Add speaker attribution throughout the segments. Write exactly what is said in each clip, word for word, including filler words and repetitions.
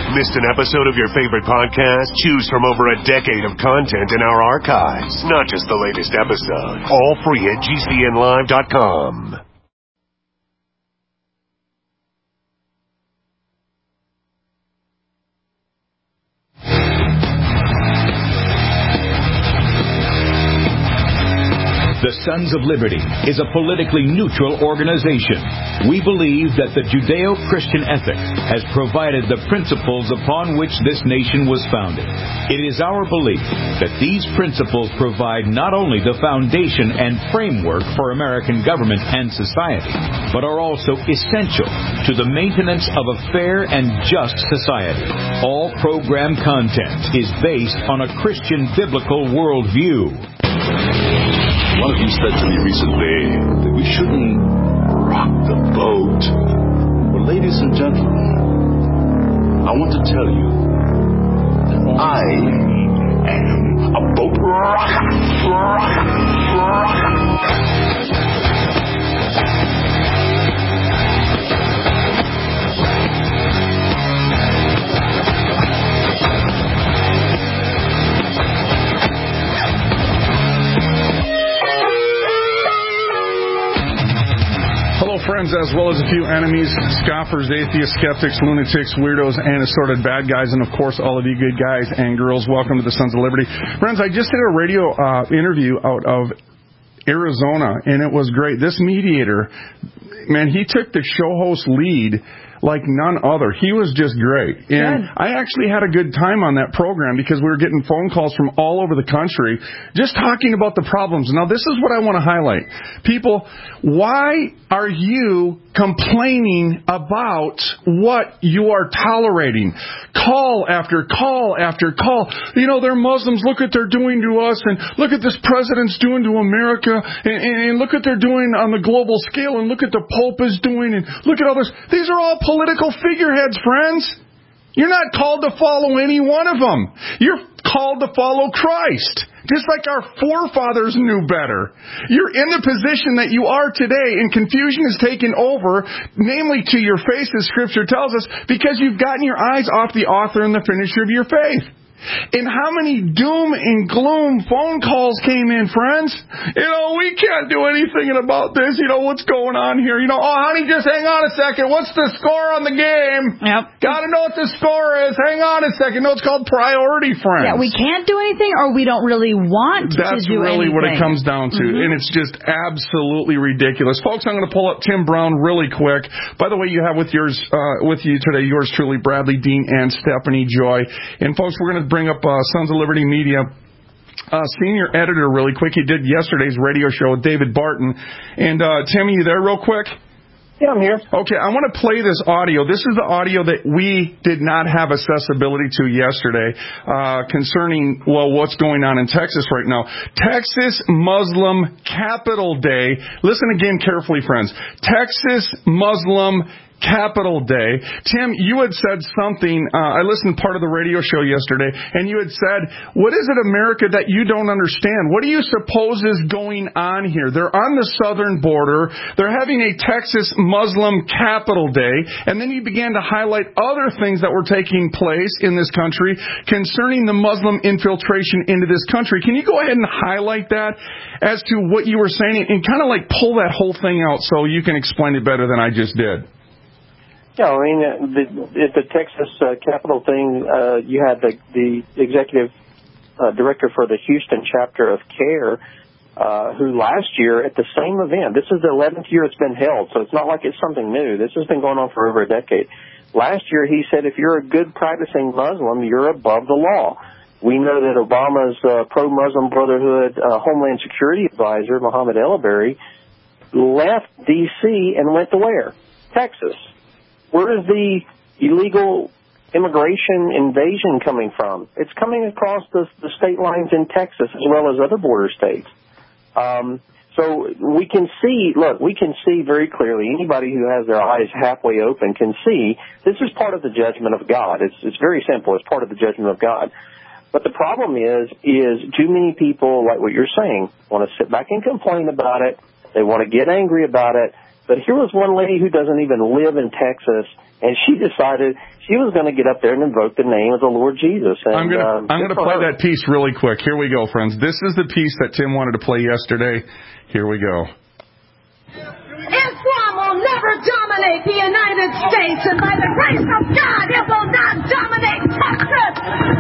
Speaker 1: Missed an episode of your favorite podcast? Choose from over a decade of content in our archives. Not just the latest episode. All free at G C N live dot com.
Speaker 2: The Sons of Liberty is a politically neutral organization. We believe that the Judeo-Christian ethic has provided the principles upon which this nation was founded. It is our belief that these principles provide not only the foundation and framework for American government and society, but are also essential to the maintenance of a fair and just society. All program content is based on a Christian biblical worldview.
Speaker 3: One of you said to me recently that we shouldn't rock the boat. Well, ladies and gentlemen, I want to tell you that I am a boat rocker. rocker, rocker.
Speaker 4: Friends, as well as a few enemies, scoffers, atheists, skeptics, lunatics, weirdos, and assorted bad guys, and of course all of you good guys and girls, welcome to the Sons of Liberty. Friends, I just did a radio uh, interview out of Arizona, and it was great. This mediator, man, he took the show host lead like none other. He was just great. And good. I actually had a good time on that program because we were getting phone calls from all over the country just talking about the problems. Now, this is what I want to highlight. People, why are you complaining about what you are tolerating? Call after call after call. You know, they're Muslims. Look what they're doing to us. And look at this president's doing to America. And, and, and look what they're doing on the global scale. And look at the Pope is doing. And look at all this. These are all political figureheads, friends. You're not called to follow any one of them. You're called to follow Christ. Just like our forefathers knew better. You're in the position that you are today, and confusion has taken over, namely to your face, as Scripture tells us, because you've gotten your eyes off the author and the finisher of your faith. And how many doom and gloom phone calls came in, friends? You know, we can't do anything about this. You know, what's going on here? You know, oh, honey, just hang on a second. What's the score on the game? Yep. Got to know what the score is. Hang on a second. No, it's called priority, friends.
Speaker 5: Yeah, we can't do anything, or we don't really want
Speaker 4: That's
Speaker 5: to do
Speaker 4: really
Speaker 5: anything.
Speaker 4: what it comes down to. Mm-hmm. And it's just absolutely ridiculous. Folks, I'm going to pull up Tim Brown really quick. By the way, you have with yours, uh, with you today, yours truly, Bradley Dean and Stephanie Joy. And folks, we're going to bring up uh, Sons of Liberty Media uh, senior editor really quick. He did yesterday's radio show with David Barton. And uh, Tim, you there real quick?
Speaker 6: Yeah, I'm here.
Speaker 4: Okay, I want to play this audio. This is the audio that we did not have accessibility to yesterday uh, concerning, well, what's going on in Texas right now. Texas Muslim Capital Day. Listen again carefully, friends. Texas Muslim Capital Day. Tim, you had said something, uh, I listened to part of the radio show yesterday, and you had said, what is it, America, that you don't understand? What do you suppose is going on here? They're on the southern border. They're having a Texas Muslim Capital Day, and then you began to highlight other things that were taking place in this country concerning the Muslim infiltration into this country. Can you go ahead and highlight that as to what you were saying and kind of like pull that whole thing out so you can explain it better than I just did?
Speaker 6: Yeah, I mean, uh, the, at the Texas uh, Capitol thing, uh, you had the, the executive uh, director for the Houston chapter of CARE, uh, who last year at the same event, this is the eleventh year it's been held, so it's not like it's something new. This has been going on for over a decade. Last year he said if you're a good practicing Muslim, you're above the law. We know that Obama's uh, pro-Muslim Brotherhood uh, Homeland Security Advisor, Mohammed El-Abari, left D C and went to where? Texas. Where is the illegal immigration invasion coming from? It's coming across the, the state lines in Texas as well as other border states. Um, so we can see, look, we can see very clearly, anybody who has their eyes halfway open can see this is part of the judgment of God. It's, it's very simple. It's part of the judgment of God. But the problem is, is too many people, like what you're saying, want to sit back and complain about it. They want to get angry about it. But here was one lady who doesn't even live in Texas, and she decided she was going to get up there and invoke the name of the Lord Jesus. And,
Speaker 4: I'm going to
Speaker 6: um,
Speaker 4: I'm going to play her. that piece really quick. Here we go, friends. This is the piece that Tim wanted to play yesterday. Here we go.
Speaker 7: Islam will never dominate the United States, and by the grace of God, it will not dominate Texas.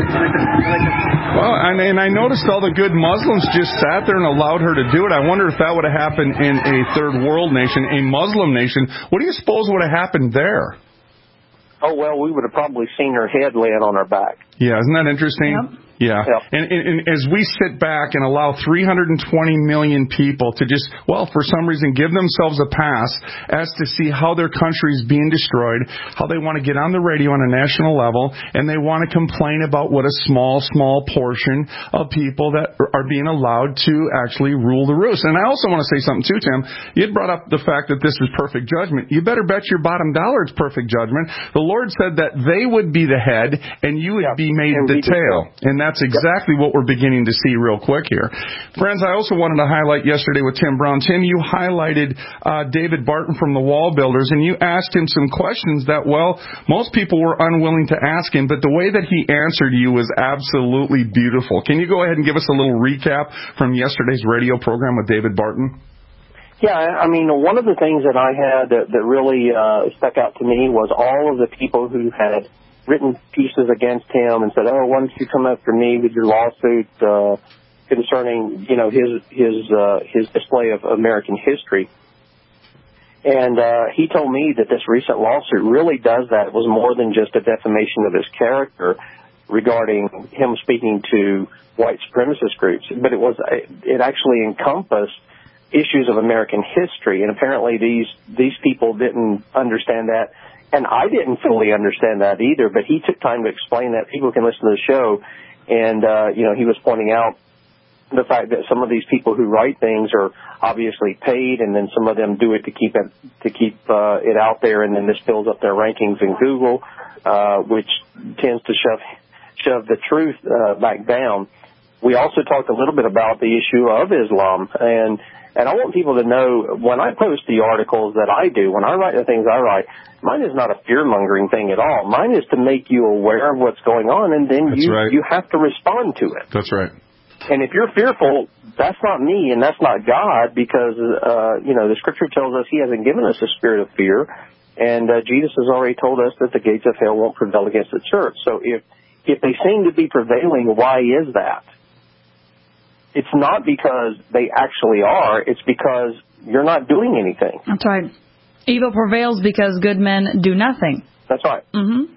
Speaker 4: Well, and, and I noticed all the good Muslims just sat there and allowed her to do it. I wonder if that would have happened in a third world nation, a Muslim nation. What do you suppose would have happened there?
Speaker 6: Oh, well, we would have probably seen her head laying on her back.
Speaker 4: Yeah, isn't that interesting?
Speaker 5: Yep.
Speaker 4: Yeah.
Speaker 6: Yep.
Speaker 4: And, and, and as we sit back and allow three hundred twenty million people to just, well, for some reason, give themselves a pass as to see how their country is being destroyed, how they want to get on the radio on a national level, and they want to complain about what a small, small portion of people that are being allowed to actually rule the roost. And I also want to say something too, Tim. You had brought up the fact that this is perfect judgment. You better bet your bottom dollar it's perfect judgment. The Lord said that they would be the head and you would
Speaker 6: yep.
Speaker 4: be made
Speaker 6: and
Speaker 4: the tail. And that's That's exactly yep. what we're beginning to see real quick here. Friends, I also wanted to highlight yesterday with Tim Brown. Tim, you highlighted uh, David Barton from the Wall Builders, and you asked him some questions that, well, most people were unwilling to ask him, but the way that he answered you was absolutely beautiful. Can you go ahead and give us a little recap from yesterday's radio program with David Barton?
Speaker 6: Yeah, I mean, one of the things that I had that, that really uh, stuck out to me was all of the people who had written pieces against him and said, "Oh, why don't you come after me with your lawsuit uh, concerning, you know, his his uh, his display of American history?" And uh, he told me that this recent lawsuit really does that. It was more than just a defamation of his character regarding him speaking to white supremacist groups, but it was it actually encompassed issues of American history. And apparently, these these people didn't understand that. And I didn't fully understand that either, but he took time to explain that. People can listen to the show, and, uh, you know, he was pointing out the fact that some of these people who write things are obviously paid, and then some of them do it to keep it, to keep uh, it out there, and then this builds up their rankings in Google, uh, which tends to shove, shove the truth uh, back down. We also talked a little bit about the issue of Islam, and And I want people to know, when I post the articles that I do, when I write the things I write, mine is not a fear-mongering thing at all. Mine is to make you aware of what's going on, and then
Speaker 4: that's
Speaker 6: you
Speaker 4: right.
Speaker 6: you have to respond to it.
Speaker 4: That's right.
Speaker 6: And if you're fearful, that's not me, and that's not God, because, uh, you know, the Scripture tells us He hasn't given us a spirit of fear, and uh, Jesus has already told us that the gates of hell won't prevail against the church. So if if they seem to be prevailing, why is that? It's not because they actually are. It's because you're not doing anything.
Speaker 5: That's right. Evil prevails because good men do nothing.
Speaker 6: That's right.
Speaker 5: Mm-hmm.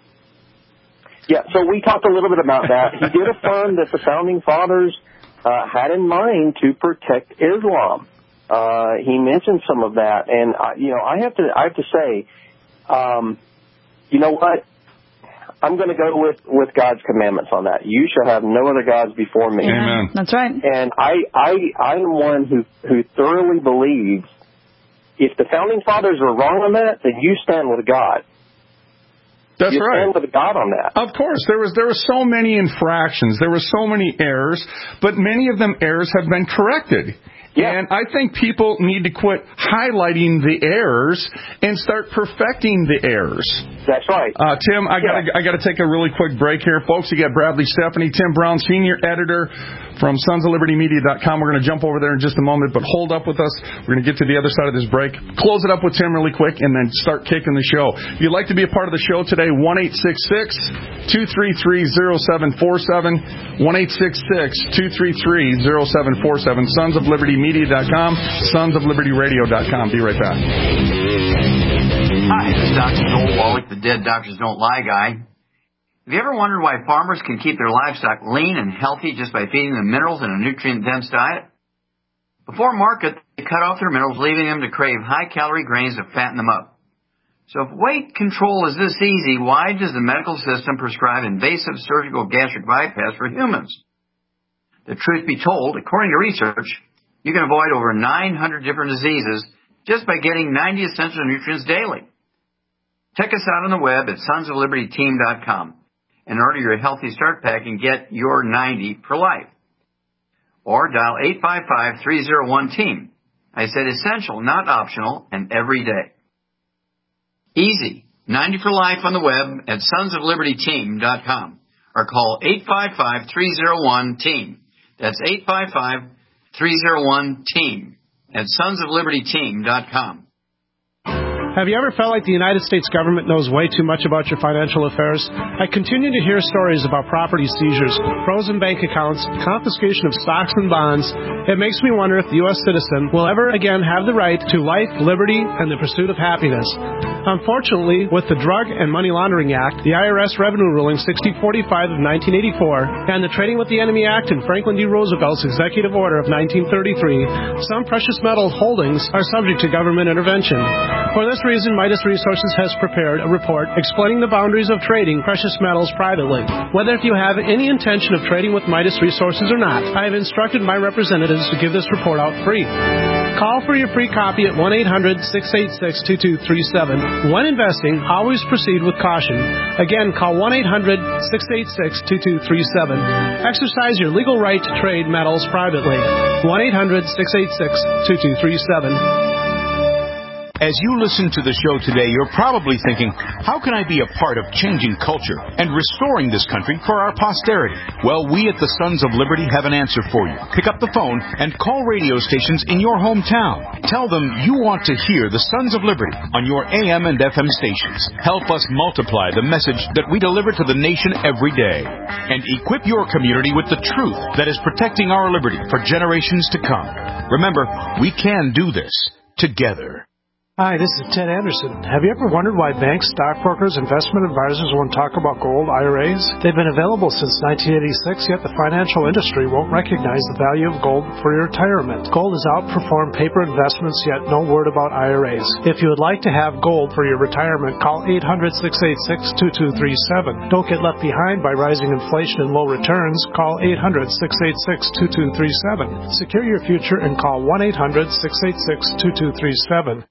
Speaker 6: Yeah, so we talked a little bit about that. He did affirm that the Founding Fathers uh, had in mind to protect Islam. Uh, he mentioned some of that. And, uh, you know, I have to I have to say, um, you know what? I'm going to go with, with God's commandments on that. You shall have no other gods before me.
Speaker 4: Amen.
Speaker 5: That's right.
Speaker 6: And I, I, I am one who, who thoroughly believes if the Founding Fathers are wrong on that, then you stand with God.
Speaker 4: That's
Speaker 6: you
Speaker 4: right.
Speaker 6: stand with God on that.
Speaker 4: Of course, there was there were so many infractions, there were so many errors, but many of them errors have been corrected. Yeah. And I think people need to quit highlighting the errors and start perfecting the errors.
Speaker 6: That's right.
Speaker 4: Uh, Tim, I got
Speaker 6: yeah.
Speaker 4: I got to take a really quick break here, folks. You got Bradley Stephanie, Tim Brown, senior editor from sons of liberty media dot com. We're going to jump over there in just a moment, but hold up with us. We're going to get to the other side of this break, close it up with Tim really quick, and then start kicking the show. If you'd like to be a part of the show today, one eight six six, two three three, zero seven four seven, one eight six six, two three three, zero seven four seven, sons of liberty media dot com, sons of liberty radio dot com. Be right back.
Speaker 8: Hi, this is Doctor Joel Wallach, the Dead Doctors Don't Lie guy. Have you ever wondered why farmers can keep their livestock lean and healthy just by feeding them minerals in a nutrient-dense diet? Before market, they cut off their minerals, leaving them to crave high-calorie grains to fatten them up. So if weight control is this easy, why does the medical system prescribe invasive surgical gastric bypass for humans? The truth be told, according to research, you can avoid over nine hundred different diseases just by getting ninety essential nutrients daily. Check us out on the web at sons of liberty team dot com and order your Healthy Start Pack and get your ninety for life. Or dial eight five five, three oh one, team. I said essential, not optional, and every day. Easy. ninety for life on the web at sons of liberty team dot com or call eight five five, three oh one, team. That's eight five five, three oh one, team at sons of liberty team dot com.
Speaker 9: Have you ever felt like the United States government knows way too much about your financial affairs? I continue to hear stories about property seizures, frozen bank accounts, confiscation of stocks and bonds. It makes me wonder if the U S citizen will ever again have the right to life, liberty, and the pursuit of happiness. Unfortunately, with the Drug and Money Laundering Act, the I R S Revenue Ruling sixty forty-five of nineteen eighty-four, and the Trading with the Enemy Act and Franklin D. Roosevelt's Executive Order of nineteen thirty-three, some precious metal holdings are subject to government intervention. For this reason, Midas Resources has prepared a report explaining the boundaries of trading precious metals privately. Whether if you have any intention of trading with Midas Resources or not, I have instructed my representatives to give this report out free. Call for your free copy at one eight hundred, six eight six, two two three seven. When investing, always proceed with caution. Again, call one eight hundred, six eight six, two two three seven. Exercise your legal right to trade metals privately. one eight hundred, six eight six, two two three seven.
Speaker 2: As you listen to the show today, you're probably thinking, how can I be a part of changing culture and restoring this country for our posterity? Well, we at the Sons of Liberty have an answer for you. Pick up the phone and call radio stations in your hometown. Tell them you want to hear the Sons of Liberty on your A M and F M stations. Help us multiply the message that we deliver to the nation every day. And equip your community with the truth that is protecting our liberty for generations to come. Remember, we can do this together.
Speaker 9: Hi, this is Ted Anderson. Have you ever wondered why banks, stockbrokers, investment advisors won't talk about gold I R As? They've been available since nineteen eighty-six, yet the financial industry won't recognize the value of gold for your retirement. Gold has outperformed paper investments, yet no word about I R As. If you would like to have gold for your retirement, call eight hundred, six eight six, two two three seven. Don't get left behind by rising inflation and low returns. Call eight hundred, six eight six, two two three seven. Secure your future and call one eight hundred, six eight six, two two three seven.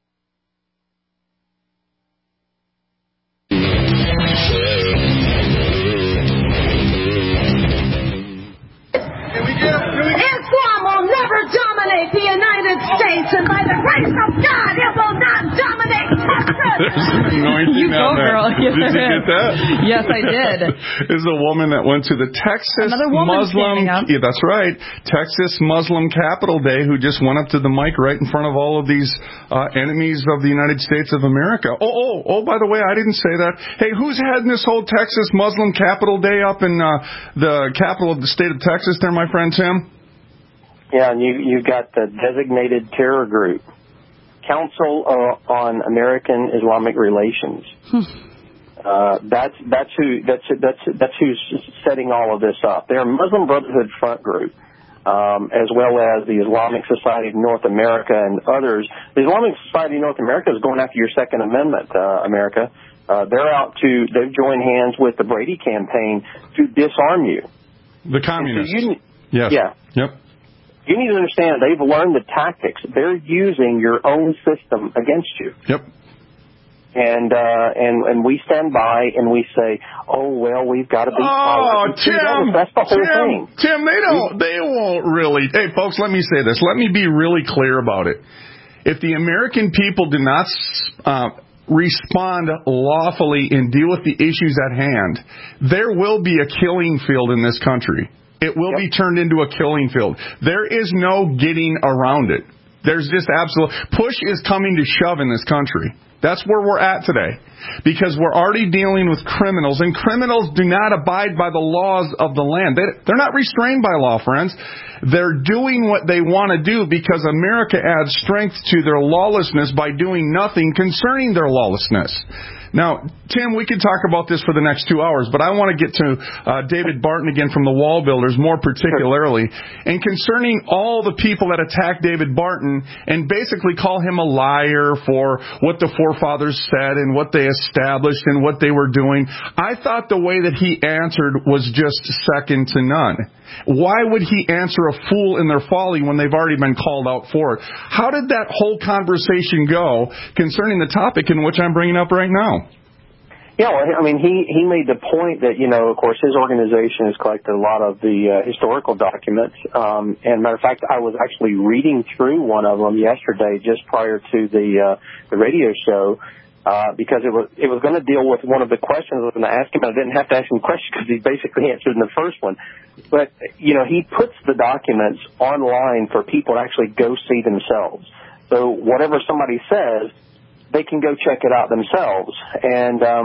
Speaker 7: Dominate the United States, and by the grace of God, it will not dominate Texas.
Speaker 4: You
Speaker 5: go, girl.
Speaker 4: Did you get that?
Speaker 5: Yes, I did.
Speaker 4: There's a woman that went to the Texas
Speaker 5: Another woman
Speaker 4: Muslim.
Speaker 5: up.
Speaker 4: Yeah, that's right. Texas Muslim Capital Day, who just went up to the mic right in front of all of these uh, enemies of the United States of America. Oh, oh, oh! By the way, I didn't say that. Hey, who's heading this whole Texas Muslim Capital Day up in uh, the capital of the state of Texas? There, my friend Tim.
Speaker 6: Yeah, and you you got the designated terror group, Council uh, on American Islamic Relations. uh, that's that's who that's that's that's who's setting all of this up. They're a Muslim Brotherhood front group, um, as well as the Islamic Society of North America and others. The Islamic Society of North America is going after your Second Amendment, uh, America. Uh, they're out to they've joined hands with the Brady campaign to disarm you.
Speaker 4: The communists.
Speaker 6: So you,
Speaker 4: yes.
Speaker 6: Yeah.
Speaker 4: Yep.
Speaker 6: You need to understand they've learned the tactics. They're using your own system against you.
Speaker 4: Yep.
Speaker 6: And uh, and and we stand by and we say, oh well, we've got to be.
Speaker 4: Oh, Tim,
Speaker 6: that's the whole
Speaker 4: Tim,
Speaker 6: thing.
Speaker 4: Tim, they don't, they won't really. Hey, folks, let me say this. Let me be really clear about it. If the American people do not uh, respond lawfully and deal with the issues at hand, there will be a killing field in this country. It will yep. be turned into a killing field. There is no getting around it. There's just absolute push is coming to shove in this country. That's where we're at today. Because we're already dealing with criminals, and criminals do not abide by the laws of the land. They, they're not restrained by law, friends. They're doing what they want to do because America adds strength to their lawlessness by doing nothing concerning their lawlessness. Now, Tim, we could talk about this for the next two hours, but I want to get to uh, David Barton again from the Wall Builders more particularly, and concerning all the people that attack David Barton and basically call him a liar for what the forefathers said and what they established and what they were doing. I thought the way that he answered was just second to none. Why would he answer a fool in their folly when they've already been called out for it? How did that whole conversation go concerning the topic in which I'm bringing up right now?
Speaker 6: Yeah, well, I mean, he, he made the point that, you know, of course, his organization has collected a lot of the uh, historical documents. Um, and matter of fact, I was actually reading through one of them yesterday just prior to the uh, the radio show uh, because it was it was going to deal with one of the questions I was going to ask him. I didn't have to ask him questions because he basically answered in the first one. But, you know, he puts the documents online for people to actually go see themselves. So whatever somebody says, they can go check it out themselves. And, um,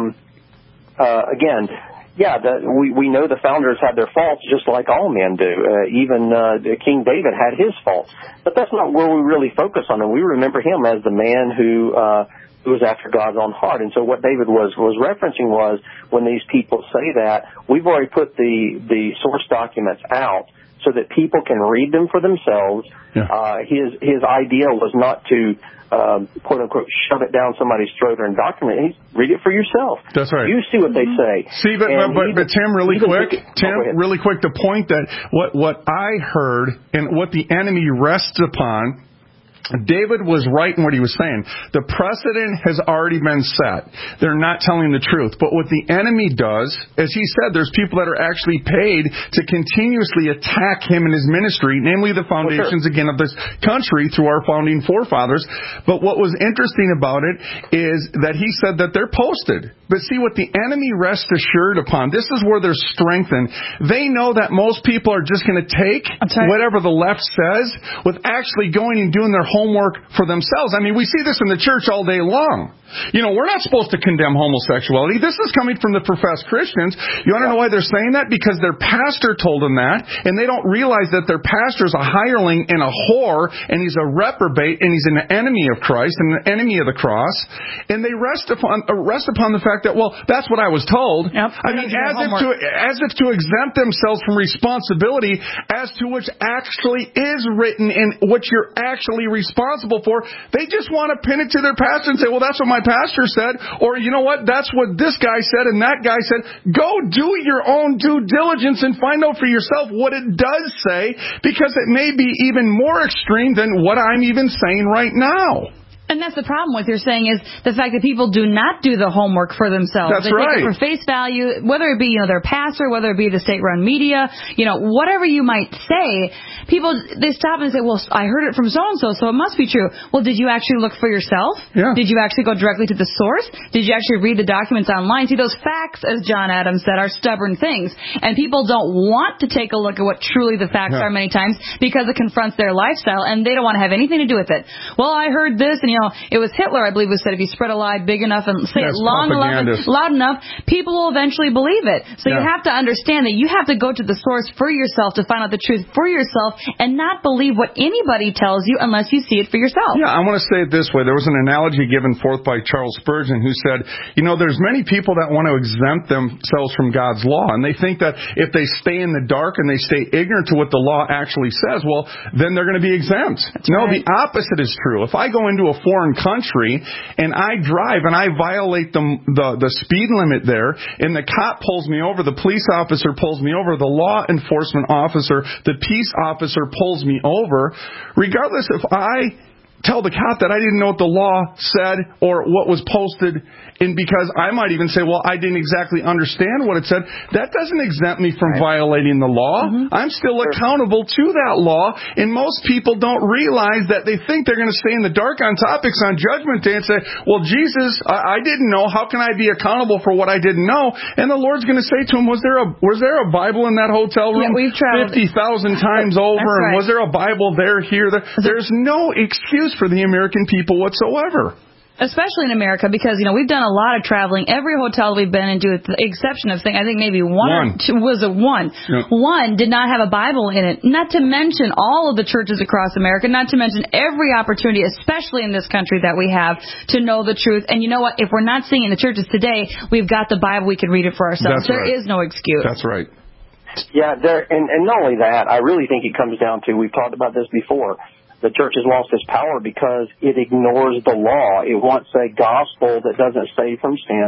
Speaker 6: uh, again, yeah, the, we, we know the founders had their faults just like all men do. Uh, even uh, King David had his faults. But that's not where we really focus on him. We remember him as the man who uh, who was after God's own heart. And so what David was, was referencing was when these people say that, we've already put the, the source documents out so that people can read them for themselves. Yeah. Uh, his his idea was not to, um, quote unquote, shove it down somebody's throat or indoctrinate. He's, read it for yourself.
Speaker 4: That's right.
Speaker 6: You see what they say.
Speaker 4: See, but, but, but, but Tim, really quick, Tim, oh, really quick, the point that what, what I heard and what the enemy rests upon, David was right in what he was saying. The precedent has already been set. They're not telling the truth. But what the enemy does, as he said, there's people that are actually paid to continuously attack him and his ministry, namely the foundations, well, sure. again, of this country through our founding forefathers. But what was interesting about it is that he said that they're posted. But see, what the enemy rests assured upon, this is where they're strengthened. They know that most people are just going to take whatever the left says with actually going and doing their homework for themselves. I mean, we see this in the church all day long. You know, we're not supposed to condemn homosexuality. This is coming from the professed Christians. You want to know why they're saying that? Because their pastor told them that, and they don't realize that their pastor's a hireling and a whore, and he's a reprobate, and he's an enemy of Christ and an enemy of the cross. And they rest upon uh, rest upon the fact that, well, that's what I was told.
Speaker 5: Yep.
Speaker 4: I mean, as if to as if to exempt themselves from responsibility as to which actually is written in what you're actually responsible for. They just want to pin it to their pastor and say, well, that's what my pastor said, or you know what, that's what this guy said and that guy said. Go do your own due diligence and find out for yourself what it does say, because it may be even more extreme than what I'm even saying right now.
Speaker 5: And that's the problem with you're saying is the fact that people do not do the homework for themselves.
Speaker 4: That's
Speaker 5: they
Speaker 4: right.
Speaker 5: Take it for face value, whether it be, you know, their pastor, whether it be the state-run media, you know, whatever you might say, people, they stop and say, well, I heard it from so-and-so, so it must be true. Well, did you actually look for yourself?
Speaker 4: Yeah.
Speaker 5: Did you actually go directly to the source? Did you actually read the documents online? See, those facts, as John Adams said, are stubborn things. And people don't want to take a look at what truly the facts yeah. are many times because it confronts their lifestyle, and they don't want to have anything to do with it. Well, I heard this, and, you know, it was Hitler, I believe, who said if you spread a lie big enough and say
Speaker 4: That's
Speaker 5: it long enough, loud enough, people will eventually believe it. So yeah. you have to understand that you have to go to the source for yourself to find out the truth for yourself and not believe what anybody tells you unless you see it for yourself.
Speaker 4: Yeah, I want to say it this way. There was an analogy given forth by Charles Spurgeon who said, you know, there's many people that want to exempt themselves from God's law, and they think that if they stay in the dark and they stay ignorant to what the law actually says, well, then they're going to be exempt. That's no, right. The opposite is true. If I go into a foreign country and I drive and I violate the, the the speed limit there, and the cop pulls me over, the police officer pulls me over, the law enforcement officer, the peace officer pulls me over, regardless if I tell the cop that I didn't know what the law said or what was posted, and because I might even say, well, I didn't exactly understand what it said, that doesn't exempt me from right. violating the law. Mm-hmm. I'm still sure. accountable to that law, and most people don't realize that. They think they're going to stay in the dark on topics on Judgment Day and say, well, Jesus, I, I didn't know. How can I be accountable for what I didn't know? And the Lord's going to say to him, was there a was there a Bible in that hotel room
Speaker 5: yeah, we've traveled
Speaker 4: fifty thousand times over?
Speaker 5: Right.
Speaker 4: And was there a Bible there, here, there? There's no excuse for the American people whatsoever.
Speaker 5: Especially in America, because, you know, we've done a lot of traveling. Every hotel we've been into, with the exception of, thing, I think maybe one,
Speaker 4: one.
Speaker 5: Or two, was a one.
Speaker 4: Yeah.
Speaker 5: One did not have a Bible in it. Not to mention all of the churches across America, not to mention every opportunity, especially in this country, that we have to know the truth. And you know what? If we're not seeing in the churches today, we've got the Bible. We can read it for ourselves.
Speaker 4: That's
Speaker 5: there
Speaker 4: right.
Speaker 5: is no excuse.
Speaker 4: That's right.
Speaker 6: Yeah, there, and, and not only that, I really think it comes down to, we've talked about this before, the church has lost its power because it ignores the law. It wants a gospel that doesn't save from sin.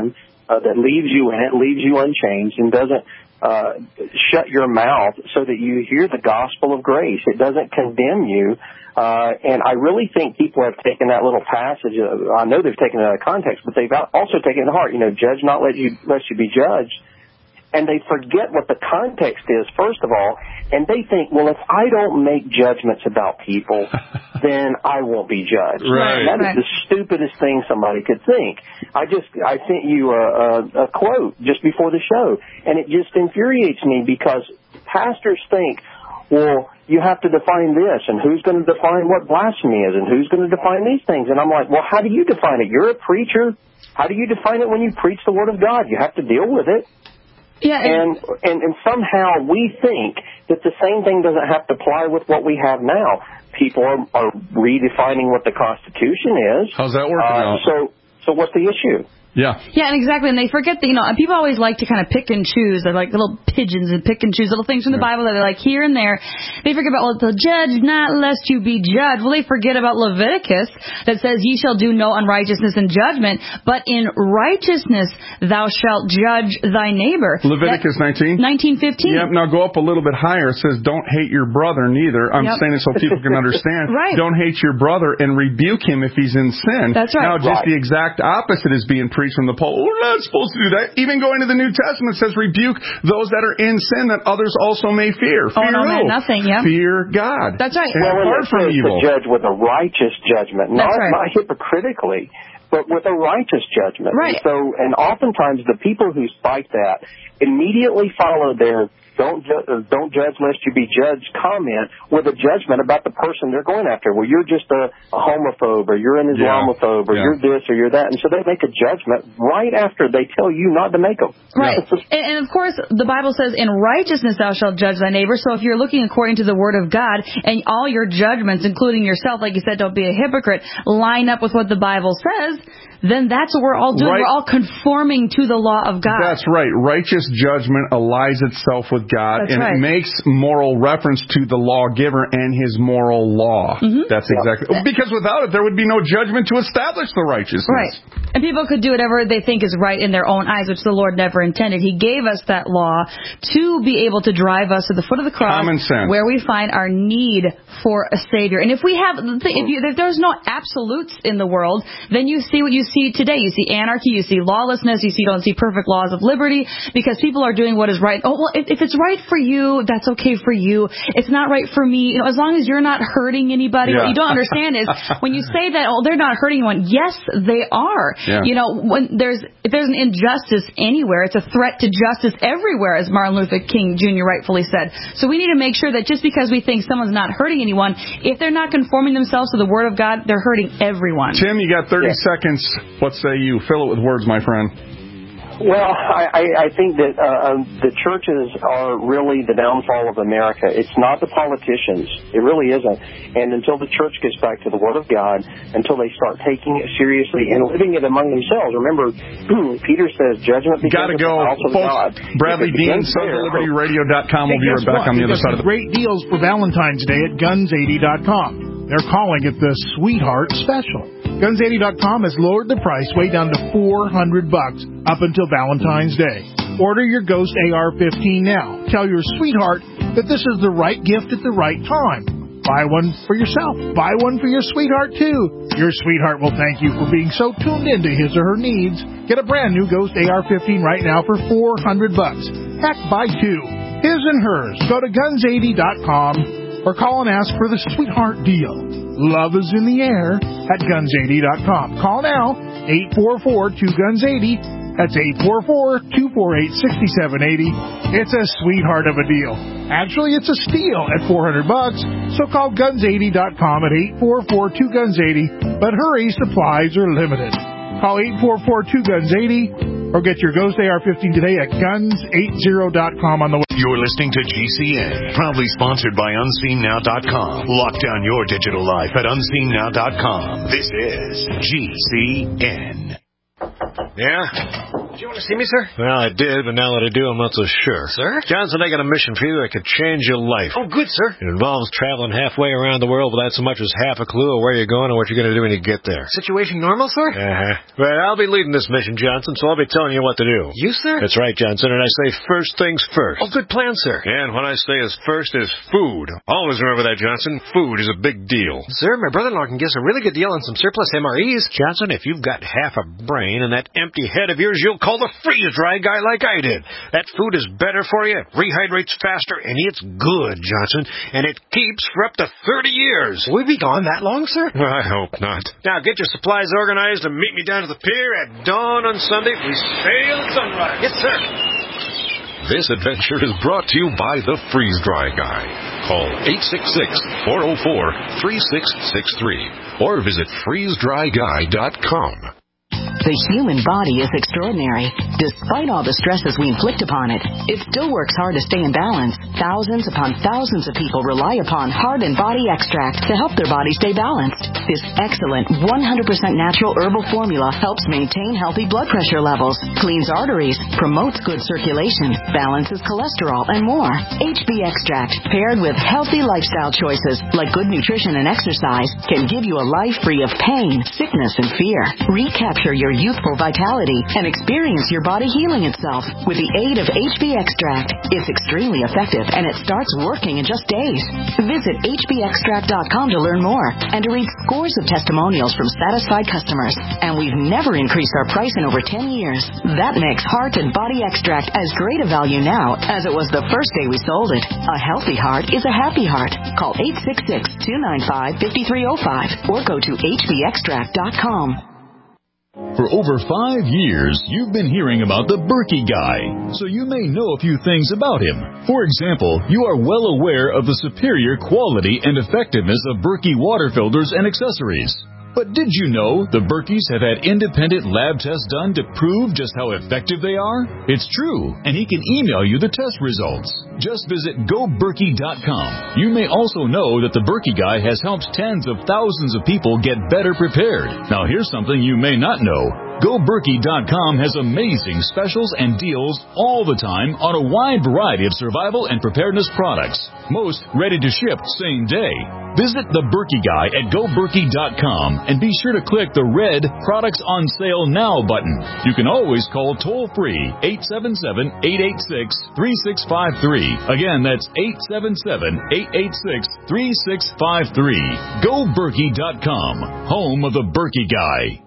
Speaker 6: uh, that leaves you in it, leaves you unchanged, and doesn't uh, shut your mouth so that you hear the gospel of grace. It doesn't condemn you. Uh, and I really think people have taken that little passage. Uh, I know they've taken it out of context, but they've also taken it to heart. You know, judge not let you, lest you be judged. And they forget what the context is, first of all, and they think, well, if I don't make judgments about people, then I won't be judged.
Speaker 4: Right.
Speaker 6: That
Speaker 5: right.
Speaker 6: is the stupidest thing somebody could think. I just, I sent you a, a, a quote just before the show, and it just infuriates me because pastors think, well, you have to define this, and who's going to define what blasphemy is, and who's going to define these things? And I'm like, well, how do you define it? You're a preacher. How do you define it when you preach the Word of God? You have to deal with it.
Speaker 5: Yeah,
Speaker 6: and, and and somehow we think that the same thing doesn't have to apply with what we have now. People are, are redefining what the Constitution is.
Speaker 4: How's that working
Speaker 6: uh,
Speaker 4: out?
Speaker 6: So, so what's the issue?
Speaker 4: Yeah.
Speaker 5: Yeah, and exactly. And they forget that, you know, people always like to kind of pick and choose. They're like little pigeons and pick and choose little things from the Bible that they're like here and there. They forget about, well, the judge not lest you be judged. Well, they forget about Leviticus that says, ye shall do no unrighteousness in judgment, but in righteousness thou shalt judge thy neighbor.
Speaker 4: Leviticus nineteen?
Speaker 5: nineteen fifteen.
Speaker 4: Yep, now go up a little bit higher. It says, don't hate your brother neither. I'm
Speaker 5: Yep.
Speaker 4: saying it so people can understand.
Speaker 5: Right.
Speaker 4: Don't hate your brother and rebuke him if he's in sin.
Speaker 5: That's right.
Speaker 4: Now, just
Speaker 6: Right.
Speaker 4: the exact opposite is being preached from the pulpit. We're not supposed to do that. Even going to the New Testament says, rebuke those that are in sin that others also may fear.
Speaker 5: Oh,
Speaker 4: Fear
Speaker 5: no,
Speaker 4: who?
Speaker 5: man, nothing, yeah.
Speaker 4: Fear God.
Speaker 5: That's right.
Speaker 4: And
Speaker 6: Well,
Speaker 4: apart
Speaker 6: it
Speaker 4: from
Speaker 6: says
Speaker 4: evil.
Speaker 6: to judge with a righteous judgment, not,
Speaker 5: That's right.
Speaker 6: not hypocritically, but with a righteous judgment.
Speaker 5: Right.
Speaker 6: And so, and oftentimes the people who spike that immediately follow their don't ju- uh, don't judge lest you be judged comment with a judgment about the person they're going after. Well, you're just a, a homophobe, or you're an Islamophobe, or
Speaker 4: Yeah.
Speaker 6: you're this, or you're that. And so they make a judgment right after they tell you not to make them.
Speaker 5: Right. And, and of course, the Bible says, in righteousness thou shalt judge thy neighbor. So if you're looking according to the Word of God, and all your judgments, including yourself, like you said, don't be a hypocrite, line up with what the Bible says, then that's what we're all doing.
Speaker 4: Right.
Speaker 5: We're all conforming to the law of God.
Speaker 4: That's right. Righteous judgment allies itself with God,
Speaker 5: That's
Speaker 4: and
Speaker 5: right.
Speaker 4: it makes moral reference to the lawgiver and his moral law.
Speaker 5: Mm-hmm.
Speaker 4: That's exactly. Because without it, there would be no judgment to establish the righteousness.
Speaker 5: Right. And people could do whatever they think is right in their own eyes, which the Lord never intended. He gave us that law to be able to drive us to the foot of the cross,
Speaker 4: Common sense.
Speaker 5: where we find our need for a Savior. And if we have, if, you, if there's no absolutes in the world, then you see what you see today. You see anarchy, you see lawlessness, you see don't see perfect laws of liberty, because people are doing what is right. Oh, well, if, if it's right for you, that's okay for you. It's not right for me. You know, as long as you're not hurting anybody.
Speaker 4: Yeah.
Speaker 5: What you don't understand is when you say that, oh, they're not hurting anyone. Yes, they are.
Speaker 4: Yeah.
Speaker 5: You know, when there's if there's an injustice anywhere, it's a threat to justice everywhere, as Martin Luther King Junior rightfully said. So we need to make sure that just because we think someone's not hurting anyone, if they're not conforming themselves to the Word of God, they're hurting everyone.
Speaker 4: Tim, you got thirty
Speaker 6: Yeah.
Speaker 4: seconds. What say you? Fill it with words, my friend.
Speaker 6: Well, I, I, I think that uh, the churches are really the downfall of America. It's not the politicians. It really isn't. And until the church gets back to the Word of God, until they start taking it seriously and living it among themselves. Remember, Peter says judgment begins
Speaker 4: Gotta
Speaker 6: at
Speaker 4: go.
Speaker 6: the house of God.
Speaker 4: Folks, Bradley
Speaker 6: It
Speaker 4: Dean,
Speaker 6: begins
Speaker 4: sons
Speaker 6: there.
Speaker 4: of liberty radio dot com. We'll be
Speaker 10: Hey, guess
Speaker 4: right back
Speaker 10: what?
Speaker 4: on the
Speaker 10: We've
Speaker 4: other
Speaker 10: got
Speaker 4: side of
Speaker 10: some
Speaker 4: the...
Speaker 10: great deals for Valentine's Day at guns eighty dot com. They're calling it the Sweetheart Special. guns eighty dot com has lowered the price way down to four hundred bucks up until Valentine's Day. Order your Ghost A R fifteen now. Tell your sweetheart that this is the right gift at the right time. Buy one for yourself. Buy one for your sweetheart, too. Your sweetheart will thank you for being so tuned into his or her needs. Get a brand new Ghost A R fifteen right now for four hundred bucks. Heck, buy two. His and hers. Go to guns eighty dot com or call and ask for the Sweetheart Deal. Love is in the air at guns eighty dot com. Call now, eight four four two guns eighty. That's eight four four two four eight six seven eight zero. It's a sweetheart of a deal. Actually, it's a steal at four hundred bucks. So call guns eighty dot com at eight four four two guns eighty. But hurry, supplies are limited. Call eight four four two guns eighty or get your Ghost A R fifteen today at guns eighty dot com on the web.
Speaker 1: You're listening to G C N, proudly sponsored by unseen now dot com. Lock down your digital life at unseen now dot com. This is G C N. Yeah?
Speaker 11: Did you want to see me, sir?
Speaker 12: Well, I did, but now that I do, I'm not so sure.
Speaker 11: Sir?
Speaker 12: Johnson, I got a mission for you that could change your life.
Speaker 11: Oh, good, sir.
Speaker 12: It involves traveling halfway around the world without so much as half a clue of where you're going or what you're going to do when you get there.
Speaker 11: Situation normal, sir?
Speaker 12: Uh-huh. Well, I'll be leading this mission, Johnson, so I'll be telling you what to do.
Speaker 11: You, sir?
Speaker 12: That's right, Johnson, and I say first things first.
Speaker 11: Oh, good plan, sir.
Speaker 12: And what I say is first is food. Always remember that, Johnson. Food is a big deal.
Speaker 11: Sir, my brother-in-law can give us a really good deal on some surplus M R Es.
Speaker 12: Johnson, if you've got half a brain and that empty head of yours, you'll call the freeze-dry guy like I did. That food is better for you, it rehydrates faster, and it's good, Johnson, and it keeps for up to thirty years.
Speaker 11: Will we be gone that long, sir?
Speaker 12: I hope not. Now, get your supplies organized and meet me down to the pier at dawn on Sunday. We sail at sunrise.
Speaker 11: Yes, sir.
Speaker 13: This adventure is brought to you by the Freeze-Dry Guy. Call eight six six, four oh four, three six six three or visit freeze dry guy dot com.
Speaker 14: The human body is extraordinary. Despite all the stresses we inflict upon it, it still works hard to stay in balance. Thousands upon thousands of people rely upon Heart and Body Extract to help their body stay balanced. This excellent one hundred percent natural herbal formula helps maintain healthy blood pressure levels, cleans arteries, promotes good circulation, balances cholesterol, and more. H B Extract, paired with healthy lifestyle choices like good nutrition and exercise, can give you a life free of pain, sickness, and fear. Recapture your youthful vitality and experience your body healing itself with the aid of H B Extract. It's extremely effective and it starts working in just days. Visit H B extract dot com to learn more and to read scores of testimonials from satisfied customers. And we've never increased our price in over ten years. That makes Heart and Body Extract as great a value now as it was the first day we sold it. A healthy heart is a happy heart. Call eight six six, two nine five, five three zero five or go to H B extract dot com.
Speaker 2: For over five years, you've been hearing about the Berkey Guy, so you may know a few things about him. For example, you are well aware of the superior quality and effectiveness of Berkey water filters and accessories. But did you know the Berkeys have had independent lab tests done to prove just how effective they are? It's true, and he can email you the test results. Just visit go berkey dot com. You may also know that the Berkey Guy has helped tens of thousands of people get better prepared. Now here's something you may not know. go berkey dot com has amazing specials and deals all the time on a wide variety of survival and preparedness products. Most ready to ship same day. Visit the Berkey Guy at go berkey dot com and be sure to click the red Products on Sale Now button. You can always call toll-free eight seven seven, eight eight six, three six five three. Again, that's eight seven seven, eight eight six, three six five three. go berkey dot com, home of the Berkey Guy.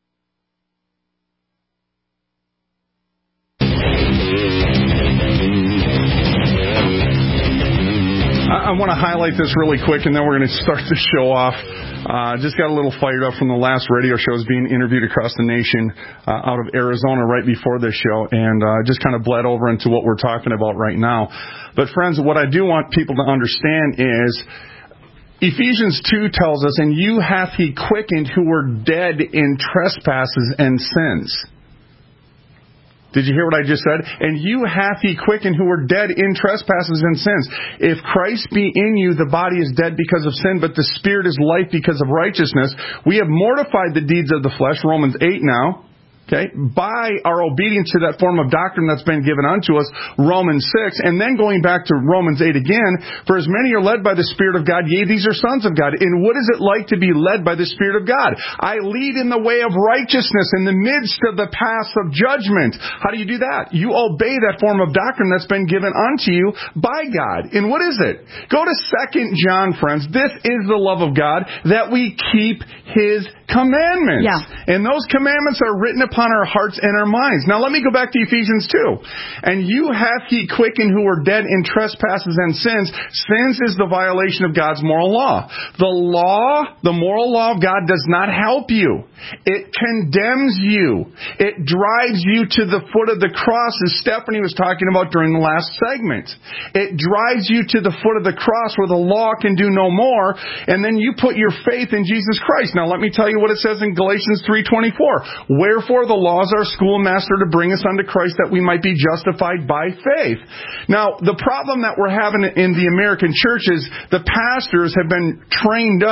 Speaker 4: I want to highlight this really quick, and then we're going to start the show off. Uh, just got a little fired up from the last radio shows being interviewed across the nation uh, out of Arizona right before this show, and uh, just kind of bled over into what we're talking about right now. But, friends, what I do want people to understand is Ephesians two tells us, and you hath he quickened who were dead in trespasses and sins. Did you hear what I just said? And you hath he quickened who were dead in trespasses and sins. If Christ be in you, the body is dead because of sin, but the spirit is life because of righteousness. We have mortified the deeds of the flesh, Romans eight now. Okay, by our obedience to that form of doctrine that's been given unto us, Romans six, and then going back to Romans eight again, for as many are led by the Spirit of God, yea, these are sons of God. And what is it like to be led by the Spirit of God? I lead in the way of righteousness in the midst of the paths of judgment. How do you do that? You obey that form of doctrine that's been given unto you by God. And what is it? Go to Second John, friends. This is the love of God, that we keep His commandments. Yeah. And those commandments are written upon our hearts and our minds. Now let me go back to Ephesians two. And you hath he quickened who were dead in trespasses and sins. Sins is the violation of God's moral law. The law, the moral law of God does not help you. It condemns you. It drives you to the foot of the cross, as Stephanie was talking about during the last segment. It drives you to the foot of the cross where the law can do no more, and then you put your faith in Jesus Christ. Now let me tell you what it says in Galatians three twenty-four. Wherefore the law is our schoolmaster to bring us unto Christ, that we might be justified by faith. Now, the problem that we're having in the American church is the pastors have been trained up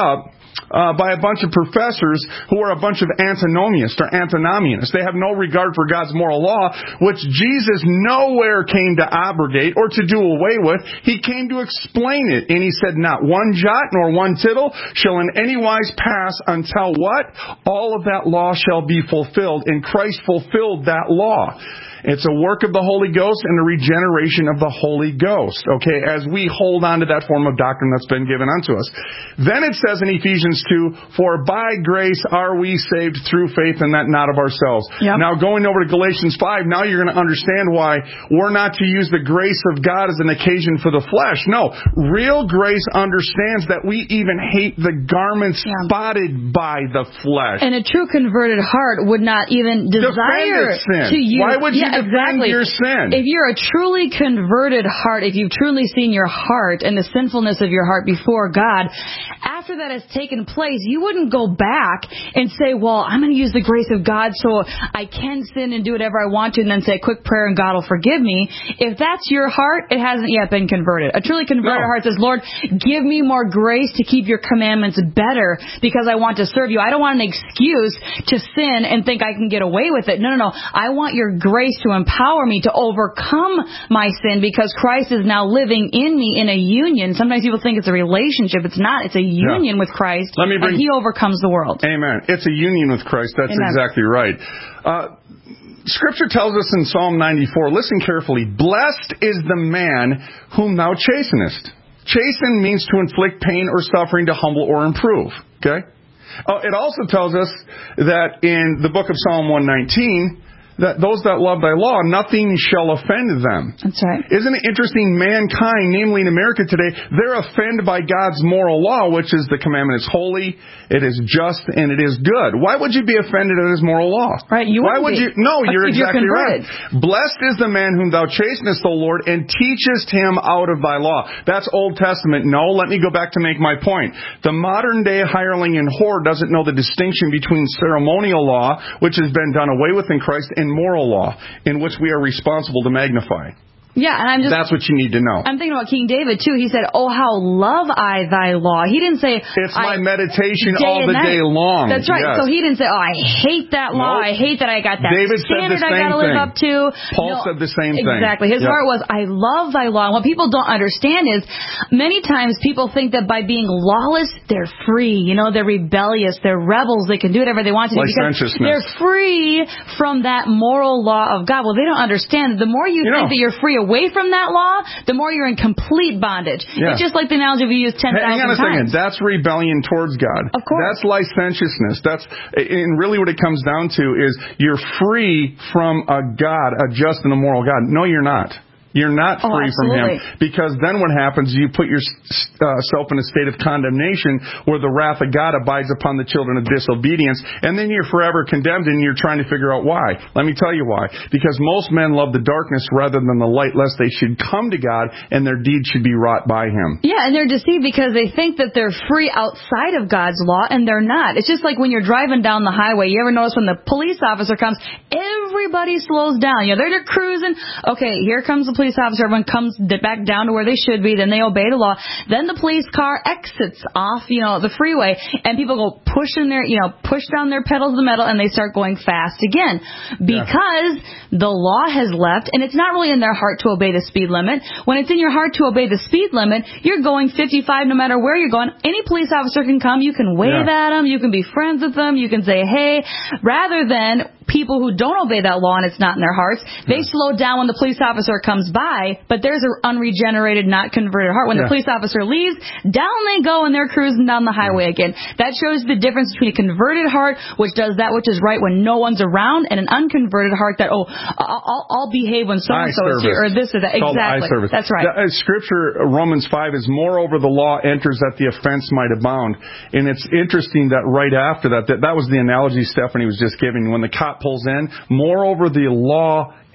Speaker 4: uh, by a bunch of professors who are a bunch of antinomianists or antinomianists. They have no regard for God's moral law, which Jesus nowhere came to abrogate or to do away with. He came to explain it. And he said, not one jot nor one tittle shall in any wise pass until what? All of that law shall be fulfilled. And Christ fulfilled that law. It's a work of the Holy Ghost and a regeneration of the Holy Ghost, okay, as we hold on to that form of doctrine that's been given unto us. Then it says in Ephesians two, for by grace are we saved through faith, and that not of ourselves. Yep. Now going over to Galatians five, now you're going to understand why we're not to use the grace of God as an occasion for the flesh. No, real grace understands that we even hate the garments yeah. spotted by the flesh.
Speaker 5: And a true converted heart would not even desire to use...
Speaker 4: Why would you
Speaker 5: Yeah, exactly.
Speaker 4: your sin?
Speaker 5: If you're a truly converted heart, if you've truly seen your heart and the sinfulness of your heart before God, after that has taken place, you wouldn't go back and say, well, I'm going to use the grace of God so I can sin and do whatever I want to, and then say a quick prayer and God will forgive me. If that's your heart, it hasn't yet been converted. A truly converted no. heart says, Lord, give me more grace to keep your commandments better because I want to serve you. I don't want an excuse to sin and think I can get away with it. No, no, no. I want your grace to empower me to overcome my sin because Christ is now living in me in a union. Sometimes people think it's a relationship. It's not. It's a union yeah. with Christ, Let me bring, and He overcomes the world.
Speaker 4: Amen. It's a union with Christ. That's Amen. Exactly right. Uh, Scripture tells us in Psalm ninety-four, listen carefully, blessed is the man whom thou chastenest. Chasten means to inflict pain or suffering to humble or improve. Okay? Uh, it also tells us that in the book of Psalm one nineteen, that those that love thy law, nothing shall offend them.
Speaker 5: That's right.
Speaker 4: Isn't it interesting? Mankind, namely in America today, they're offended by God's moral law, which is the commandment is holy, it is just, and it is good. Why would you be offended at His moral law?
Speaker 5: Right. You
Speaker 4: Why would
Speaker 5: be.
Speaker 4: you? No, you're exactly
Speaker 5: you're
Speaker 4: right. Blessed is the man whom thou chastenest, O Lord, and teachest him out of thy law. That's Old Testament. No, let me go back to make my point. The modern day hireling and whore doesn't know the distinction between ceremonial law, which has been done away with in Christ, and moral law, in which we are responsible to magnify.
Speaker 5: Yeah, and I'm just...
Speaker 4: That's what you need to know.
Speaker 5: I'm thinking about King David, too. He said, oh, how love I thy law. He didn't say...
Speaker 4: It's my meditation all the day long.
Speaker 5: That's right.
Speaker 4: Yes.
Speaker 5: So he didn't say, oh, I hate that law. Nope. I hate that I got that
Speaker 4: David
Speaker 5: standard
Speaker 4: said the same
Speaker 5: I got to live
Speaker 4: thing.
Speaker 5: up to.
Speaker 4: Paul
Speaker 5: no,
Speaker 4: said the same thing.
Speaker 5: Exactly. His
Speaker 4: yep.
Speaker 5: heart was, I love thy law. And what people don't understand is, many times people think that by being lawless, they're free. You know, they're rebellious. They're rebels. They can do whatever they want to do because they're free from that moral law of God. Well, they don't understand that the more you, you think know. that you're free away from that law, the more you're in complete bondage. Yeah. It's just like the analogy we use ten thousand
Speaker 4: hey, hang on a
Speaker 5: times.
Speaker 4: Second. That's rebellion towards God.
Speaker 5: Of course.
Speaker 4: That's licentiousness. That's, and really what it comes down to is you're free from a God, a just and a moral God. No, you're not. You're not free
Speaker 5: oh,
Speaker 4: from Him. Because then what happens, you put yourself in a state of condemnation where the wrath of God abides upon the children of disobedience, and then you're forever condemned and you're trying to figure out why. Let me tell you why. Because most men love the darkness rather than the light, lest they should come to God and their deeds should be wrought by Him.
Speaker 5: Yeah, and they're deceived because they think that they're free outside of God's law, and they're not. It's just like when you're driving down the highway. You ever notice when the police officer comes, everybody slows down. You know, they're, they're cruising. Okay, here comes the police officer. Everyone comes back down to where they should be. Then they obey the law. Then the police car exits off, you know, the freeway, and people go pushing their, you know, push down their pedal to the metal, and they start going fast again because yeah. the law has left, and it's not really in their heart to obey the speed limit. When it's in your heart to obey the speed limit, you're going fifty-five no matter where you're going. Any police officer can come. You can wave yeah. at them. You can be friends with them. You can say, hey, rather than people who don't obey that law and it's not in their hearts, they yeah. slow down when the police officer comes by, but there's an unregenerated, not converted heart. When yeah. the police officer leaves, down they go and they're cruising down the highway again. That shows the difference between a converted heart, which does that which is right when no one's around, and an unconverted heart that, oh, I'll, I'll behave when so-and-so is here, or this or that. Exactly. That's right.
Speaker 4: The, uh, scripture, Romans five, is moreover the law enters that the offense might abound. And it's interesting that right after that, that, that was the analogy Stephanie was just giving. When the cop pulls in, moreover the law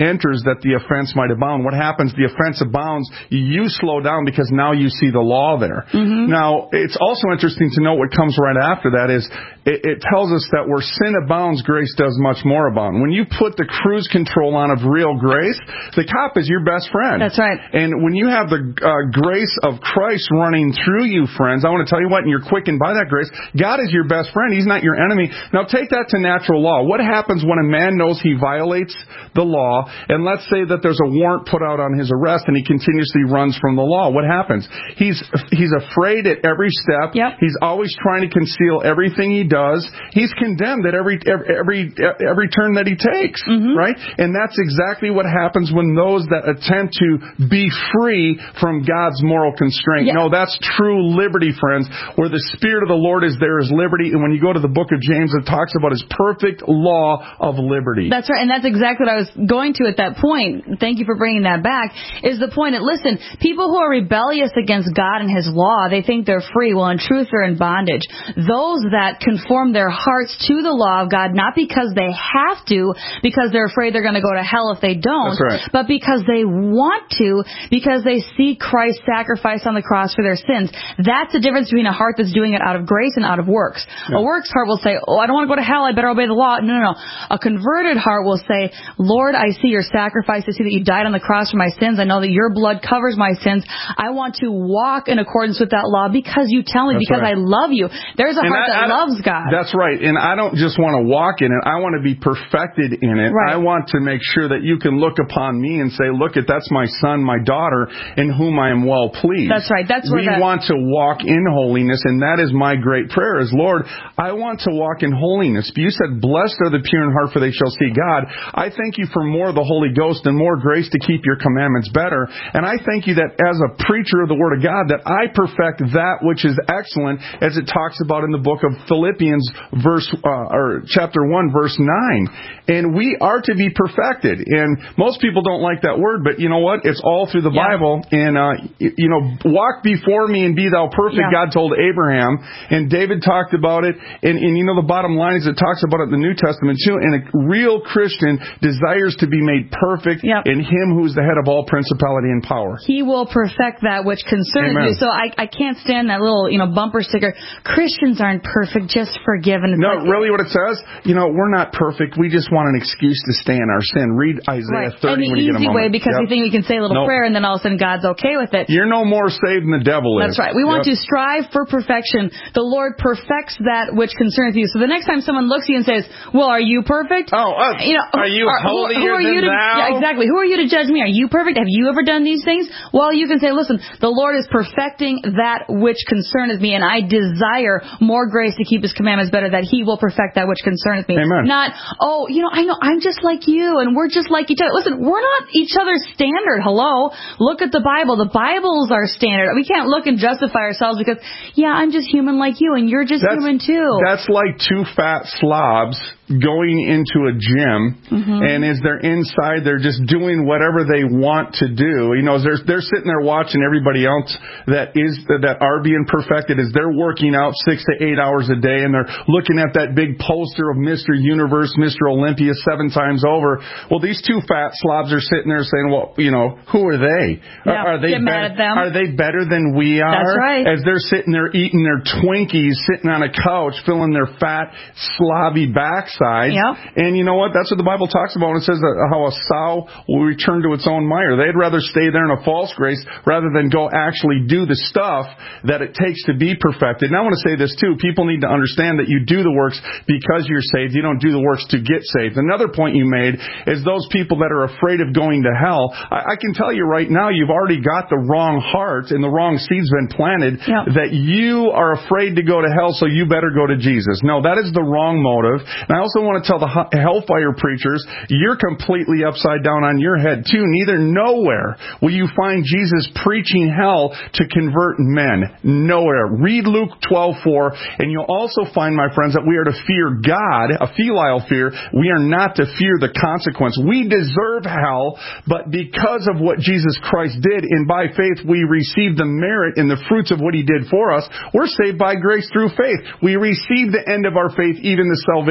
Speaker 4: enters that the offense might abound. What happens? The offense abounds. You slow down because now you see the law there. Mm-hmm. Now, it's also interesting to note what comes right after that is it, it tells us that where sin abounds, grace does much more abound. When you put the cruise control on of real grace, the cop is your best friend.
Speaker 5: That's right.
Speaker 4: And when you have the uh, grace of Christ running through you, friends, I want to tell you what, and you're quickened by that grace, God is your best friend. He's not your enemy. Now take that to natural law. What happens when a man knows he violates the law, and let's say that there's a warrant put out on his arrest and he continuously runs from the law? What happens? He's he's afraid at every step.
Speaker 5: Yep.
Speaker 4: He's always trying to conceal everything he does. He's condemned at every every every turn that he takes, mm-hmm. right? And that's exactly what happens when those that attempt to be free from God's moral constraint.
Speaker 5: Yeah.
Speaker 4: No, that's true liberty, friends. Where the Spirit of the Lord is, there is liberty. And when you go to the book of James, it talks about his perfect law of liberty.
Speaker 5: That's right, and that's exactly what I was going to at that point. Thank you for bringing that back. Is the point that, listen, people who are rebellious against God and his law, they think they're free. Well, in truth, they're in bondage. Those that conform their hearts to the law of God, not because they have to, because they're afraid they're going to go to hell if they don't,
Speaker 4: That's right.
Speaker 5: but because they want to, because they see Christ's sacrifice on the cross for their sins. That's the difference between a heart that's doing it out of grace and out of works.
Speaker 4: Yeah.
Speaker 5: A works heart will say, oh, I don't want to go to hell, I better obey the law. No, no, no. A converted heart will say, Lord, I see your sacrifice. I see that you died on the cross for my sins. I know that your blood covers my sins. I want to walk in accordance with that law because you tell me,
Speaker 4: that's
Speaker 5: because
Speaker 4: right.
Speaker 5: I love you. There's a
Speaker 4: and
Speaker 5: heart
Speaker 4: I,
Speaker 5: that
Speaker 4: I,
Speaker 5: loves God.
Speaker 4: That's right. And I don't just want to walk in it. I want to be perfected in it.
Speaker 5: Right.
Speaker 4: I want to make sure that you can look upon me and say, look, at that's my son, my daughter, in whom I am well pleased.
Speaker 5: That's right. That's where
Speaker 4: we
Speaker 5: that...
Speaker 4: want to walk in holiness, and that is my great prayer is, Lord, I want to walk in holiness. You said, blessed are the pure in heart, for they shall see God. I thank you for more of the Holy Ghost and more grace to keep your commandments better. And I thank you that as a preacher of the Word of God, that I perfect that which is excellent, as it talks about in the book of Philippians, verse uh, or chapter one, verse nine. And we are to be perfected. And most people don't like that word, but you know what? It's all through the
Speaker 5: yeah.
Speaker 4: Bible. And uh, you know, walk before me and be thou perfect. Yeah. God told Abraham, and David talked about it. And, and you know, the bottom line is it talks about it in the New Testament too. And a real Christian desires to be made perfect
Speaker 5: yep.
Speaker 4: in Him who is the head of all principality and power.
Speaker 5: He will perfect that which concerns
Speaker 4: Amen.
Speaker 5: you. So I, I can't stand that little, you know, bumper sticker. Christians aren't perfect, just forgiven.
Speaker 4: No, like, really, what it says, you know, we're not perfect. We just want an excuse to stay in our sin. Read Isaiah
Speaker 5: right.
Speaker 4: thirty
Speaker 5: and
Speaker 4: when you get a moment.
Speaker 5: way because
Speaker 4: yep.
Speaker 5: we think we can say a little
Speaker 4: nope.
Speaker 5: prayer and then all of a sudden God's okay with it.
Speaker 4: You're no more saved than the devil
Speaker 5: That's
Speaker 4: is.
Speaker 5: right. We want
Speaker 4: yep.
Speaker 5: to strive for perfection. The Lord perfects that which concerns you. So the next time someone looks at you and says, "Well, are you perfect?"
Speaker 4: Oh, uh,
Speaker 5: you know,
Speaker 4: are you
Speaker 5: are,
Speaker 4: holier
Speaker 5: who, who are
Speaker 4: than
Speaker 5: you to,
Speaker 4: thou?
Speaker 5: Yeah, exactly. Who are you to judge me? Are you perfect? Have you ever done these things? Well, you can say, "Listen, the Lord is perfecting that which concerneth me, and I desire more grace to keep His commandments better, that He will perfect that which concerneth me."
Speaker 4: Amen.
Speaker 5: Not, oh, you know, I know I'm just like you, and we're just like each other. Listen, we're not each other's standard. Hello, look at the Bible. The Bible's our standard. We can't look and justify ourselves because, yeah, I'm just human like you, and you're just
Speaker 4: that's,
Speaker 5: human too.
Speaker 4: That's like two fat slobs going into a gym, mm-hmm. and as they're inside, they're just doing whatever they want to do. You know, they're they're sitting there watching everybody else that is that are being perfected as they're working out six to eight hours a day, and they're looking at that big poster of Mister Universe, Mister Olympia seven times over. Well, these two fat slobs are sitting there saying, "Well, you know, who are they?
Speaker 5: Yeah,
Speaker 4: are, are they
Speaker 5: get mad at them.
Speaker 4: Are they better than we are?"
Speaker 5: That's right.
Speaker 4: As they're sitting there eating their Twinkies, sitting on a couch, filling their fat, slobby backs.
Speaker 5: Yep.
Speaker 4: And you know what? That's what the Bible talks about when it says that how a sow will return to its own mire. They'd rather stay there in a false grace rather than go actually do the stuff that it takes to be perfected. And I want to say this too. People need to understand that you do the works because you're saved. You don't do the works to get saved. Another point you made is those people that are afraid of going to hell. I, I can tell you right now, you've already got the wrong heart and the wrong seeds been planted
Speaker 5: yep.
Speaker 4: that you are afraid to go to hell, so you better go to Jesus. No, that is the wrong motive. And I also want to tell the hellfire preachers, you're completely upside down on your head too. Neither nowhere will you find Jesus preaching hell to convert men. Nowhere. Read Luke twelve four, and you'll also find, my friends, that we are to fear God, a filial fear. We are not to fear the consequence. We deserve hell, but because of what Jesus Christ did, and by faith we receive the merit and the fruits of what He did for us, we're saved by grace through faith. We receive the end of our faith, even the salvation of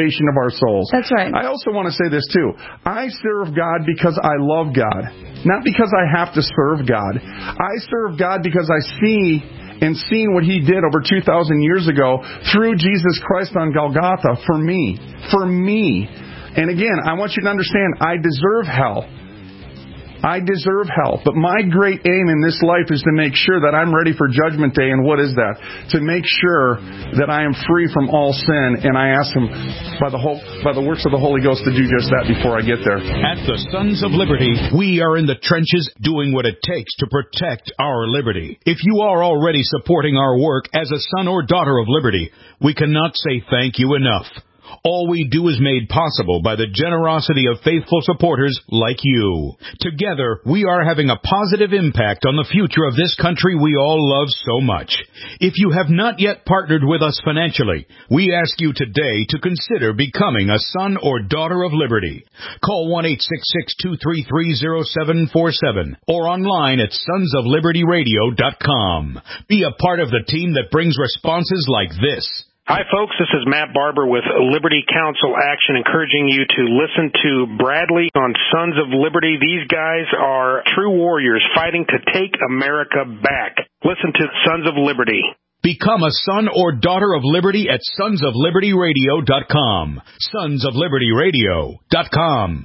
Speaker 4: our souls.
Speaker 5: That's right.
Speaker 4: I also want to say this, too. I serve God because I love God, not because I have to serve God. I serve God because I see and seen what He did over two thousand years ago through Jesus Christ on Golgotha for me. For me. And again, I want you to understand, I deserve hell. I deserve hell. But my great aim in this life is to make sure that I'm ready for Judgment Day. And what is that? To make sure that I am free from all sin. And I ask Him by the whole, by the works of the Holy Ghost to do just that before I get there.
Speaker 2: At the Sons of Liberty, we are in the trenches doing what it takes to protect our liberty. If you are already supporting our work as a son or daughter of liberty, we cannot say thank you enough. All we do is made possible by the generosity of faithful supporters like you. Together, we are having a positive impact on the future of this country we all love so much. If you have not yet partnered with us financially, we ask you today to consider becoming a son or daughter of liberty. Call one eight six six, two three three, zero seven four seven or online at sons of liberty radio dot com. Be a part of the team that brings responses like this.
Speaker 15: Hi, folks. This is Matt Barber with Liberty Council Action, encouraging you to listen to Bradley on Sons of Liberty. These guys are true warriors fighting to take America back. Listen to Sons of Liberty.
Speaker 2: Become a son or daughter of liberty at sons of liberty radio dot com. sons of liberty radio dot com.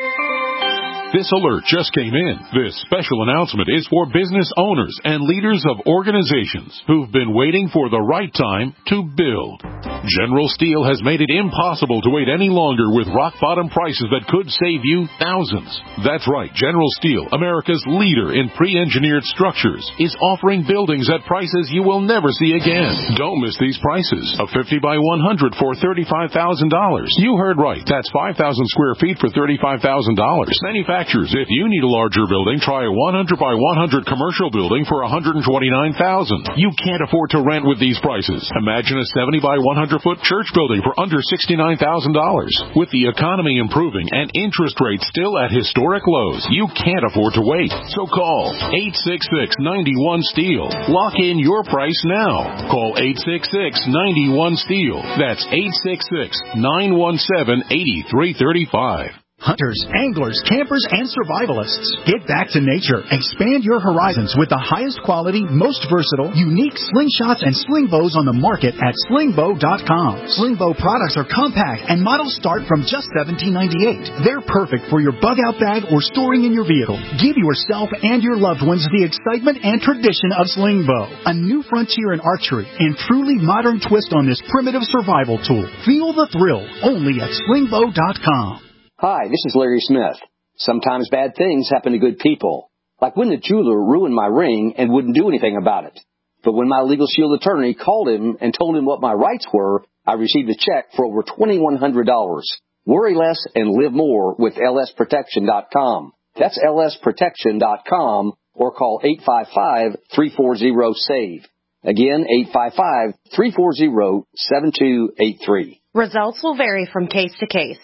Speaker 13: This alert just came in. This special announcement is for business owners and leaders of organizations who've been waiting for the right time to build. General Steel has made it impossible to wait any longer with rock-bottom prices that could save you thousands. That's right. General Steel, America's leader in pre-engineered structures, is offering buildings at prices you will never see again. Don't miss these prices. A fifty by one hundred for thirty-five thousand dollars. You heard right. That's five thousand square feet for thirty-five thousand dollars. Manufactured. If you need a larger building, try a one hundred by one hundred commercial building for one hundred twenty-nine thousand dollars. You can't afford to rent with these prices. Imagine a seventy by one hundred foot church building for under sixty-nine thousand dollars. With the economy improving and interest rates still at historic lows, you can't afford to wait. So call eight six six, nine one, STEEL. Lock in your price now. Call eight six six, nine one, STEEL. That's eight six six, nine one seven, eight three three five.
Speaker 16: Hunters, anglers, campers, and survivalists. Get back to nature. Expand your horizons with the highest quality, most versatile, unique slingshots and sling bows on the market at sling bow dot com. Sling bow products are compact and models start from just seventeen ninety-eight. They're perfect for your bug-out bag or storing in your vehicle. Give yourself and your loved ones the excitement and tradition of sling bow. A new frontier in archery and truly modern twist on this primitive survival tool. Feel the thrill only at sling bow dot com.
Speaker 17: Hi, this is Larry Smith. Sometimes bad things happen to good people. Like when the jeweler ruined my ring and wouldn't do anything about it. But when my Legal Shield attorney called him and told him what my rights were, I received a check for over twenty-one hundred dollars. Worry less and live more with L S protection dot com. That's L S protection dot com or call eight five five, three four zero, SAVE. Again, eight five five, three four zero, seven two eight three.
Speaker 18: Results will vary from case to case.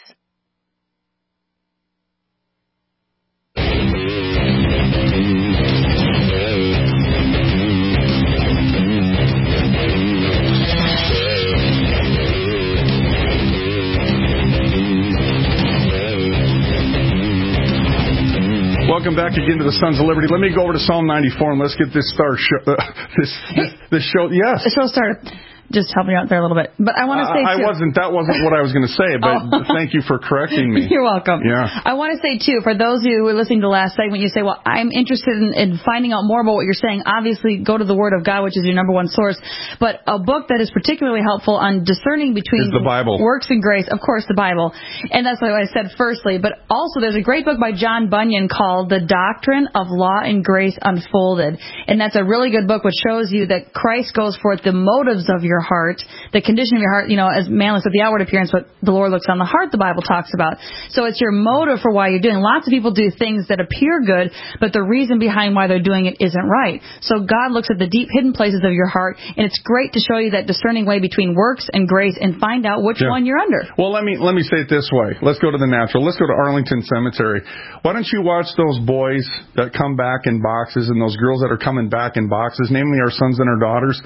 Speaker 4: Welcome back again to the Sons of Liberty. Let me go over to Psalm ninety-four and let's get this star show, uh, this, this this show. Yes,
Speaker 5: the show started. Just helping you out there a little bit. But I want to say,
Speaker 4: uh, I
Speaker 5: too.
Speaker 4: wasn't, that wasn't what I was going to say, but oh. Thank you for correcting me.
Speaker 5: You're welcome.
Speaker 4: Yeah.
Speaker 5: I want to say, too, for those who were listening to the last segment, you say, well, I'm interested in, in finding out more about what you're saying. Obviously, go to the Word of God, which is your number one source. But a book that is particularly helpful on discerning between
Speaker 4: is the Bible.
Speaker 5: Works and grace, of course, the Bible. And that's what I said firstly. But also, there's a great book by John Bunyan called The Doctrine of Law and Grace Unfolded. And that's a really good book which shows you that Christ goes forth the motives of your heart, the condition of your heart, you know, as man looks at the outward appearance, but the Lord looks on the heart, the Bible talks about. So it's your motive for why you're doing. Lots of people do things that appear good, but the reason behind why they're doing it isn't right. So God looks at the deep hidden places of your heart, and it's great to show you that discerning way between works and grace and find out which yeah. one you're under.
Speaker 4: Well, let me let me say it this way. Let's go to the natural. Let's go to Arlington Cemetery. Why don't you watch those boys that come back in boxes and those girls that are coming back in boxes, namely our sons and our daughters,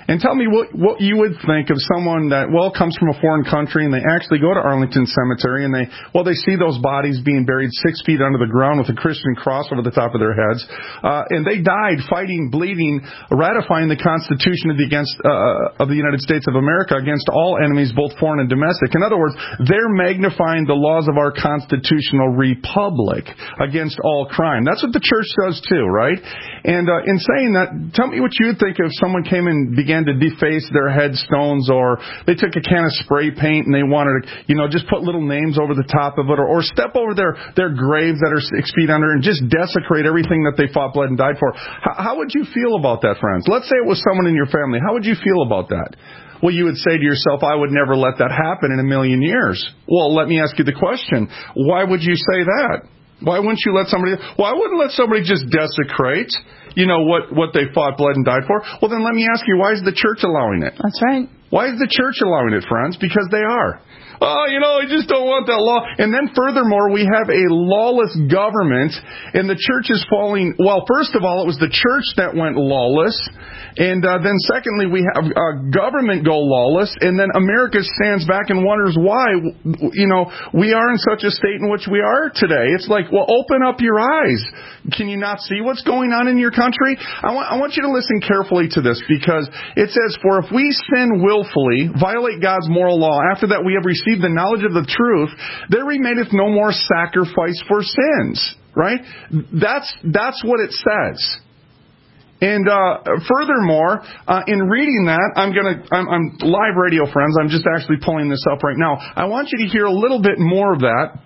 Speaker 4: And tell me what what you would think of someone that, well, comes from a foreign country and they actually go to Arlington Cemetery and they, well, they see those bodies being buried six feet under the ground with a Christian cross over the top of their heads. Uh, and they died fighting, bleeding, ratifying the Constitution of the, against, uh, of the United States of America against all enemies, both foreign and domestic. In other words, they're magnifying the laws of our constitutional republic against all crime. That's what the church does too, right? And uh, in saying that, tell me what you would think if someone came and began to deface their headstones, or they took a can of spray paint and they wanted to, you know, just put little names over the top of it, or, or step over their, their graves that are six feet under and just desecrate everything that they fought, bled, and died for. How, how would you feel about that, friends? Let's say it was someone in your family. How would you feel about that? Well, you would say to yourself, I would never let that happen in a million years. Well, let me ask you the question. Why would you say that? Why wouldn't you let somebody, why wouldn't let somebody just desecrate, you know, what, what they fought, bled, and died for? Well, then let me ask you, why is the church allowing it?
Speaker 5: That's right.
Speaker 4: Why is the church allowing it, friends? Because they are. Oh, you know, I just don't want that law. And then furthermore, we have a lawless government, and the church is falling. Well, first of all, it was the church that went lawless. And uh, then secondly, we have uh, government go lawless. And then America stands back and wonders why, you know, we are in such a state in which we are today. It's like, well, open up your eyes. Can you not see what's going on in your country? I want, I want you to listen carefully to this, because it says, for if we sin willfully, violate God's moral law, after that we have received the knowledge of the truth, there remaineth no more sacrifice for sins. Right? That's that's what it says. And uh, furthermore, uh, in reading that, I'm going to, I'm, I'm live radio, friends. I'm just actually pulling this up right now. I want you to hear a little bit more of that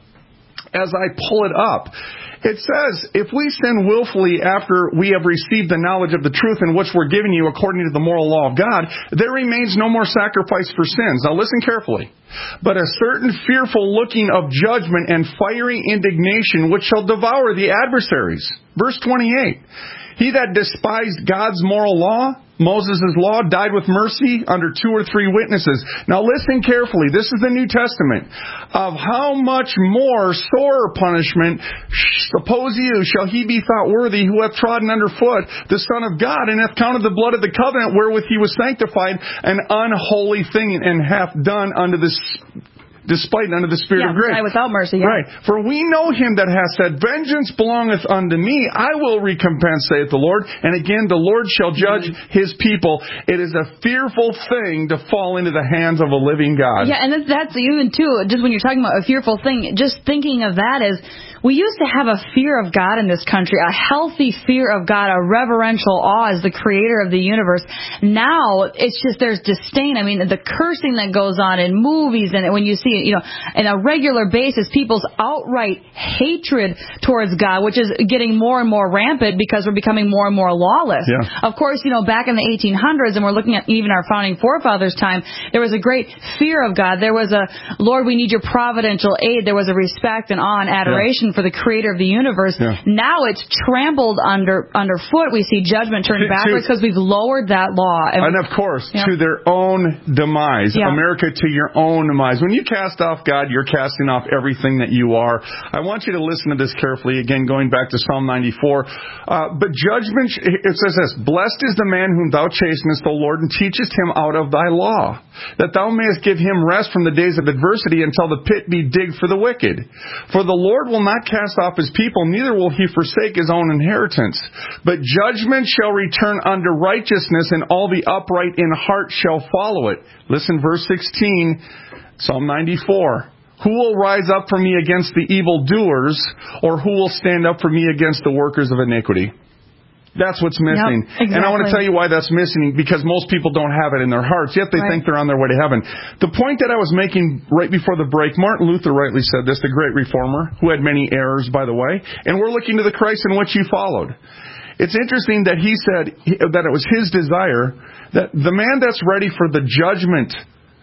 Speaker 4: as I pull it up. It says, if we sin willfully after we have received the knowledge of the truth in which we're giving you according to the moral law of God, there remains no more sacrifice for sins. Now listen carefully. But a certain fearful looking of judgment and fiery indignation which shall devour the adversaries. Verse twenty-eight. He that despised God's moral law, Moses' law, died with mercy under two or three witnesses. Now listen carefully. This is the New Testament. Of how much more sore punishment, suppose you, shall he be thought worthy who hath trodden under foot the Son of God, and hath counted the blood of the covenant wherewith he was sanctified an unholy thing, and hath done unto this despite unto the Spirit
Speaker 5: yeah,
Speaker 4: of grace.
Speaker 5: Without mercy. Yeah.
Speaker 4: Right. For we know him that hath said, vengeance belongeth unto me, I will recompense, saith the Lord. And again, the Lord shall judge mm-hmm. his people. It is a fearful thing to fall into the hands of a living God.
Speaker 5: Yeah, and that's even, too, just when you're talking about a fearful thing, just thinking of that is, we used to have a fear of God in this country, a healthy fear of God, a reverential awe as the creator of the universe. Now, it's just, there's disdain. I mean, the cursing that goes on in movies, and when you see it, you know, on a regular basis, people's outright hatred towards God, which is getting more and more rampant because we're becoming more and more lawless.
Speaker 4: Yeah.
Speaker 5: Of course, you know, back in the eighteen hundreds, and we're looking at even our founding forefathers' time, there was a great fear of God. There was a, Lord, we need your providential aid. There was a respect and awe and adoration yeah. for the creator of the universe. Yeah. Now it's trampled under underfoot. We see judgment turn backwards because we've lowered that law.
Speaker 4: And, and of course, yeah. to their own demise. Yeah. America, to your own demise. When you cast off God, you're casting off everything that you are. I want you to listen to this carefully. Again, going back to Psalm ninety-four. Uh, but judgment, it says this, blessed is the man whom thou chastenest, O Lord, and teachest him out of thy law, that thou mayest give him rest from the days of adversity until the pit be digged for the wicked. For the Lord will not cast off his people, neither will he forsake his own inheritance. But judgment shall return unto righteousness, and all the upright in heart shall follow it. Listen, verse sixteen, Psalm ninety-four. Who will rise up for me against the evildoers, or who will stand up for me against the workers of iniquity? That's what's missing.
Speaker 5: Yep, exactly.
Speaker 4: And I want to tell you why that's missing, because most people don't have it in their hearts, yet they right. think they're on their way to heaven. The point that I was making right before the break, Martin Luther rightly said this, the great reformer, who had many errors, by the way, and we're looking to the Christ in which he followed. It's interesting that he said that it was his desire that the man that's ready for the judgment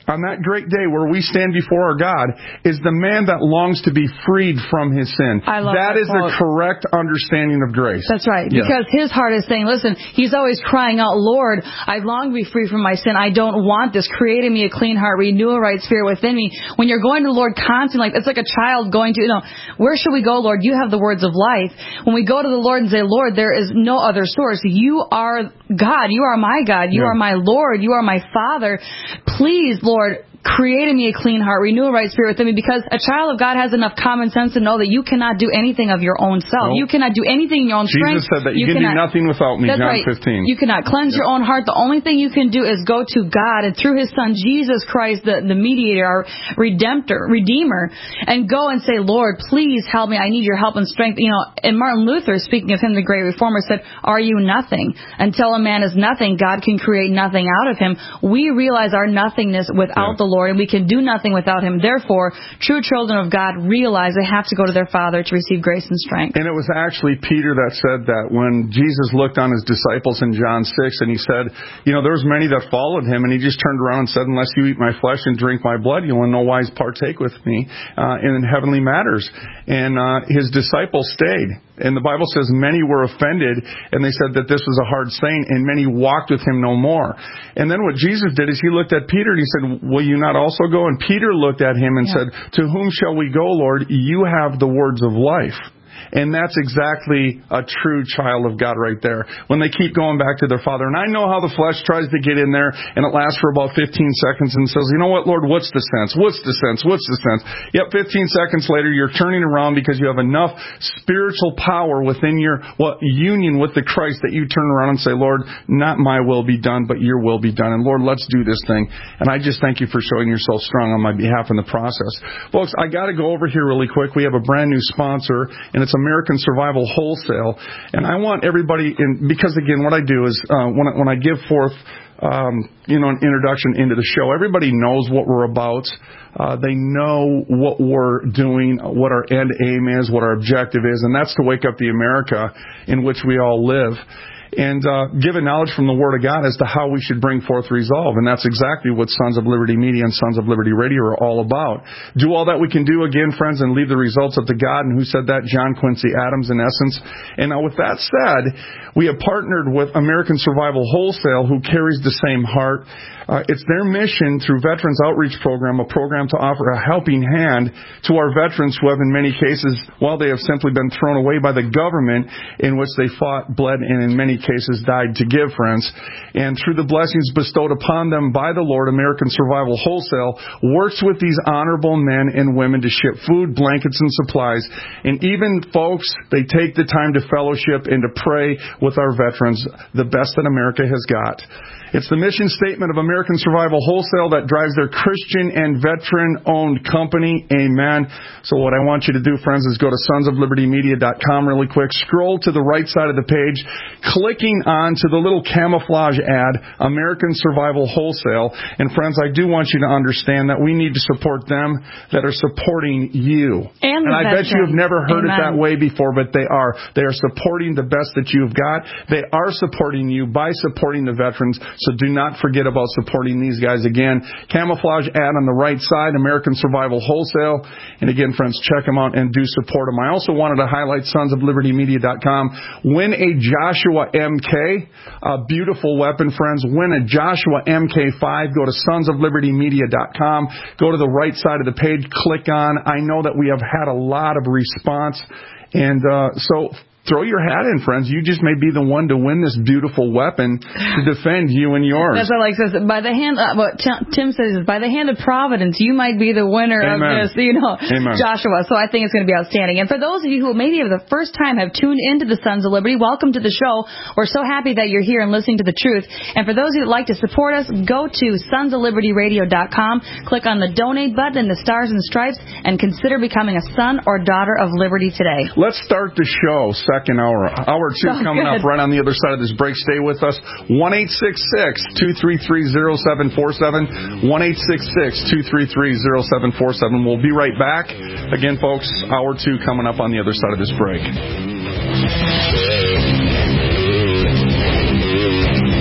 Speaker 4: on that great day where we stand before our God, is the man that longs to be freed from his sin.
Speaker 5: I love
Speaker 4: that. That is
Speaker 5: quote.
Speaker 4: the correct understanding of grace.
Speaker 5: That's right.
Speaker 4: Yeah.
Speaker 5: Because his heart is saying, listen, he's always crying out, Lord, I long to be free from my sin. I don't want this. Create in me a clean heart. Renew a right spirit within me. When you're going to the Lord constantly, like it's like a child going to, you know, where should we go, Lord? You have the words of life. When we go to the Lord and say, Lord, there is no other source. You are God. You are my God. You
Speaker 4: yeah.
Speaker 5: are my Lord. You are my Father. Please, Lord, create in me a clean heart, renew a right spirit within me, because a child of God has enough common sense to know that you cannot do anything of your own self.
Speaker 4: Nope.
Speaker 5: You cannot do anything in your own
Speaker 4: Jesus
Speaker 5: strength.
Speaker 4: said that you, you can cannot, do nothing without me,
Speaker 5: John
Speaker 4: right. fifteen.
Speaker 5: You cannot cleanse yeah. your own heart. The only thing you can do is go to God and through his Son, Jesus Christ, the, the mediator, our redemptor, redeemer, and go and say, Lord, please help me. I need your help and strength. You know, and Martin Luther, speaking of him, the great reformer, said, are you nothing? Until a man is nothing, God can create nothing out of him. We realize our nothingness without yeah. the Lord, and we can do nothing without him. Therefore, true children of God realize they have to go to their Father to receive grace and strength.
Speaker 4: And it was actually Peter that said that when Jesus looked on his disciples in John six, and he said, you know, there was many that followed him, and he just turned around and said, unless you eat my flesh and drink my blood, you'll in no wise partake with me uh, in heavenly matters. And uh, his disciples stayed. And the Bible says many were offended, and they said that this was a hard saying, and many walked with him no more. And then what Jesus did is he looked at Peter and he said, will you not also go? And Peter looked at him and yeah. said, to whom shall we go, Lord? You have the words of life. And that's exactly a true child of God right there. When they keep going back to their Father. And I know how the flesh tries to get in there, and it lasts for about fifteen seconds and says, you know what, Lord, what's the sense? What's the sense? What's the sense? Yep, fifteen seconds later, you're turning around because you have enough spiritual power within your what, union with the Christ that you turn around and say, Lord, not my will be done, but your will be done. And Lord, let's do this thing. And I just thank you for showing yourself strong on my behalf in the process. Folks, I got to go over here really quick. We have a brand new sponsor, and it's American Survival Wholesale, and I want everybody in, because again, what I do is uh, when I, when I give forth um, you know an introduction into the show, everybody knows what we're about. Uh, they know what we're doing, what our end aim is, what our objective is, and that's to wake up the America in which we all live. And uh, give a knowledge from the Word of God as to how we should bring forth resolve. And that's exactly what Sons of Liberty Media and Sons of Liberty Radio are all about. Do all that we can do, again, friends, and leave the results up to God. And who said that? John Quincy Adams, in essence. And now with that said, we have partnered with American Survival Wholesale, who carries the same heart. Uh, it's their mission through Veterans Outreach Program, a program to offer a helping hand to our veterans who have in many cases, well, they have simply been thrown away by the government in which they fought, bled, and in many cases died to give, friends. And through the blessings bestowed upon them by the Lord, American Survival Wholesale works with these honorable men and women to ship food, blankets, and supplies. And even, folks, they take the time to fellowship and to pray with our veterans, the best that America has got. It's the mission statement of American Survival Wholesale that drives their Christian and veteran-owned company. Amen. So what I want you to do, friends, is go to sons of liberty media dot com really quick. Scroll to the right side of the page, clicking on to the little camouflage ad, American Survival Wholesale. And, friends, I do want you to understand that we need to support them that are supporting you.
Speaker 5: And,
Speaker 4: and I bet you have never heard
Speaker 5: Amen.
Speaker 4: it that way before, but they are. They are supporting the best that you've got. They are supporting you by supporting the veterans. So do not forget about supporting these guys. Again, camouflage ad on the right side, American Survival Wholesale. And again, friends, check them out and do support them. I also wanted to highlight sons of liberty media dot com. Win a Joshua M K, a beautiful weapon, friends. Win a Joshua M K five. Go to sons of liberty media dot com. Go to the right side of the page. Click on. I know that we have had a lot of response. And uh, so... throw your hat in, friends. You just may be the one to win this beautiful weapon to defend you and yours.
Speaker 5: That's what I like says. By the hand, uh, what Tim says is, by the hand of providence, you might be the winner
Speaker 4: Amen.
Speaker 5: of this, you know,
Speaker 4: Amen.
Speaker 5: Joshua. So I think it's going to be outstanding. And for those of you who maybe for the first time have tuned into the Sons of Liberty, welcome to the show. We're so happy that you're here and listening to the truth. And for those of you that like to support us, go to sons of liberty radio dot com, click on the donate button in the stars and stripes, and consider becoming a son or daughter of liberty today.
Speaker 4: Let's start the show. Second hour. Hour two
Speaker 5: so
Speaker 4: coming
Speaker 5: good.
Speaker 4: up right on the other side of this break. Stay with us. one eight six six, two three three, zero seven four seven. one eight six six, two three three, zero seven four seven. We'll be right back. Again, folks, hour two coming up on the other side of this break.
Speaker 19: Don't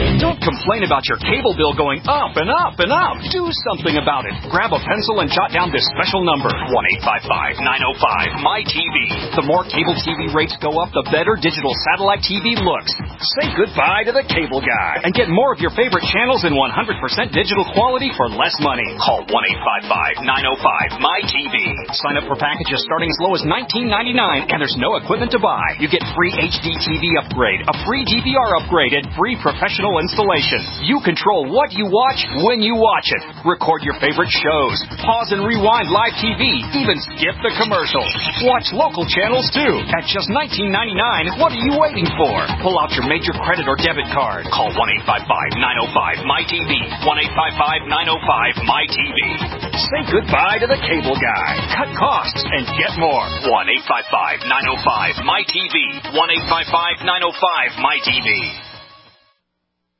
Speaker 19: Complain about your cable bill going up and up and up. Do something about it. Grab a pencil and jot down this special number, one eight five five, nine oh five, M Y T V. The more cable T V rates go up, the better digital satellite T V looks. Say goodbye to the cable guy and get more of your favorite channels in one hundred percent digital quality for less money. Call one eight five five, nine oh five, M Y T V. Sign up for packages starting as low as nineteen ninety-nine, and there's no equipment to buy. You get free H D T V upgrade, a free D V R upgrade, and free professional installation. You control what you watch when you watch it. Record your favorite shows. Pause and rewind live T V. Even skip the commercials. Watch local channels too. At just nineteen ninety-nine, what are you waiting for? Pull out your major credit or debit card. Call one eight five five, nine oh five, M Y T V. one eight five five, nine oh five, M Y T V. Say goodbye to the cable guy. Cut costs and get more. one eight five five, nine oh five, M Y T V. one eight five five, nine oh five, M Y T V.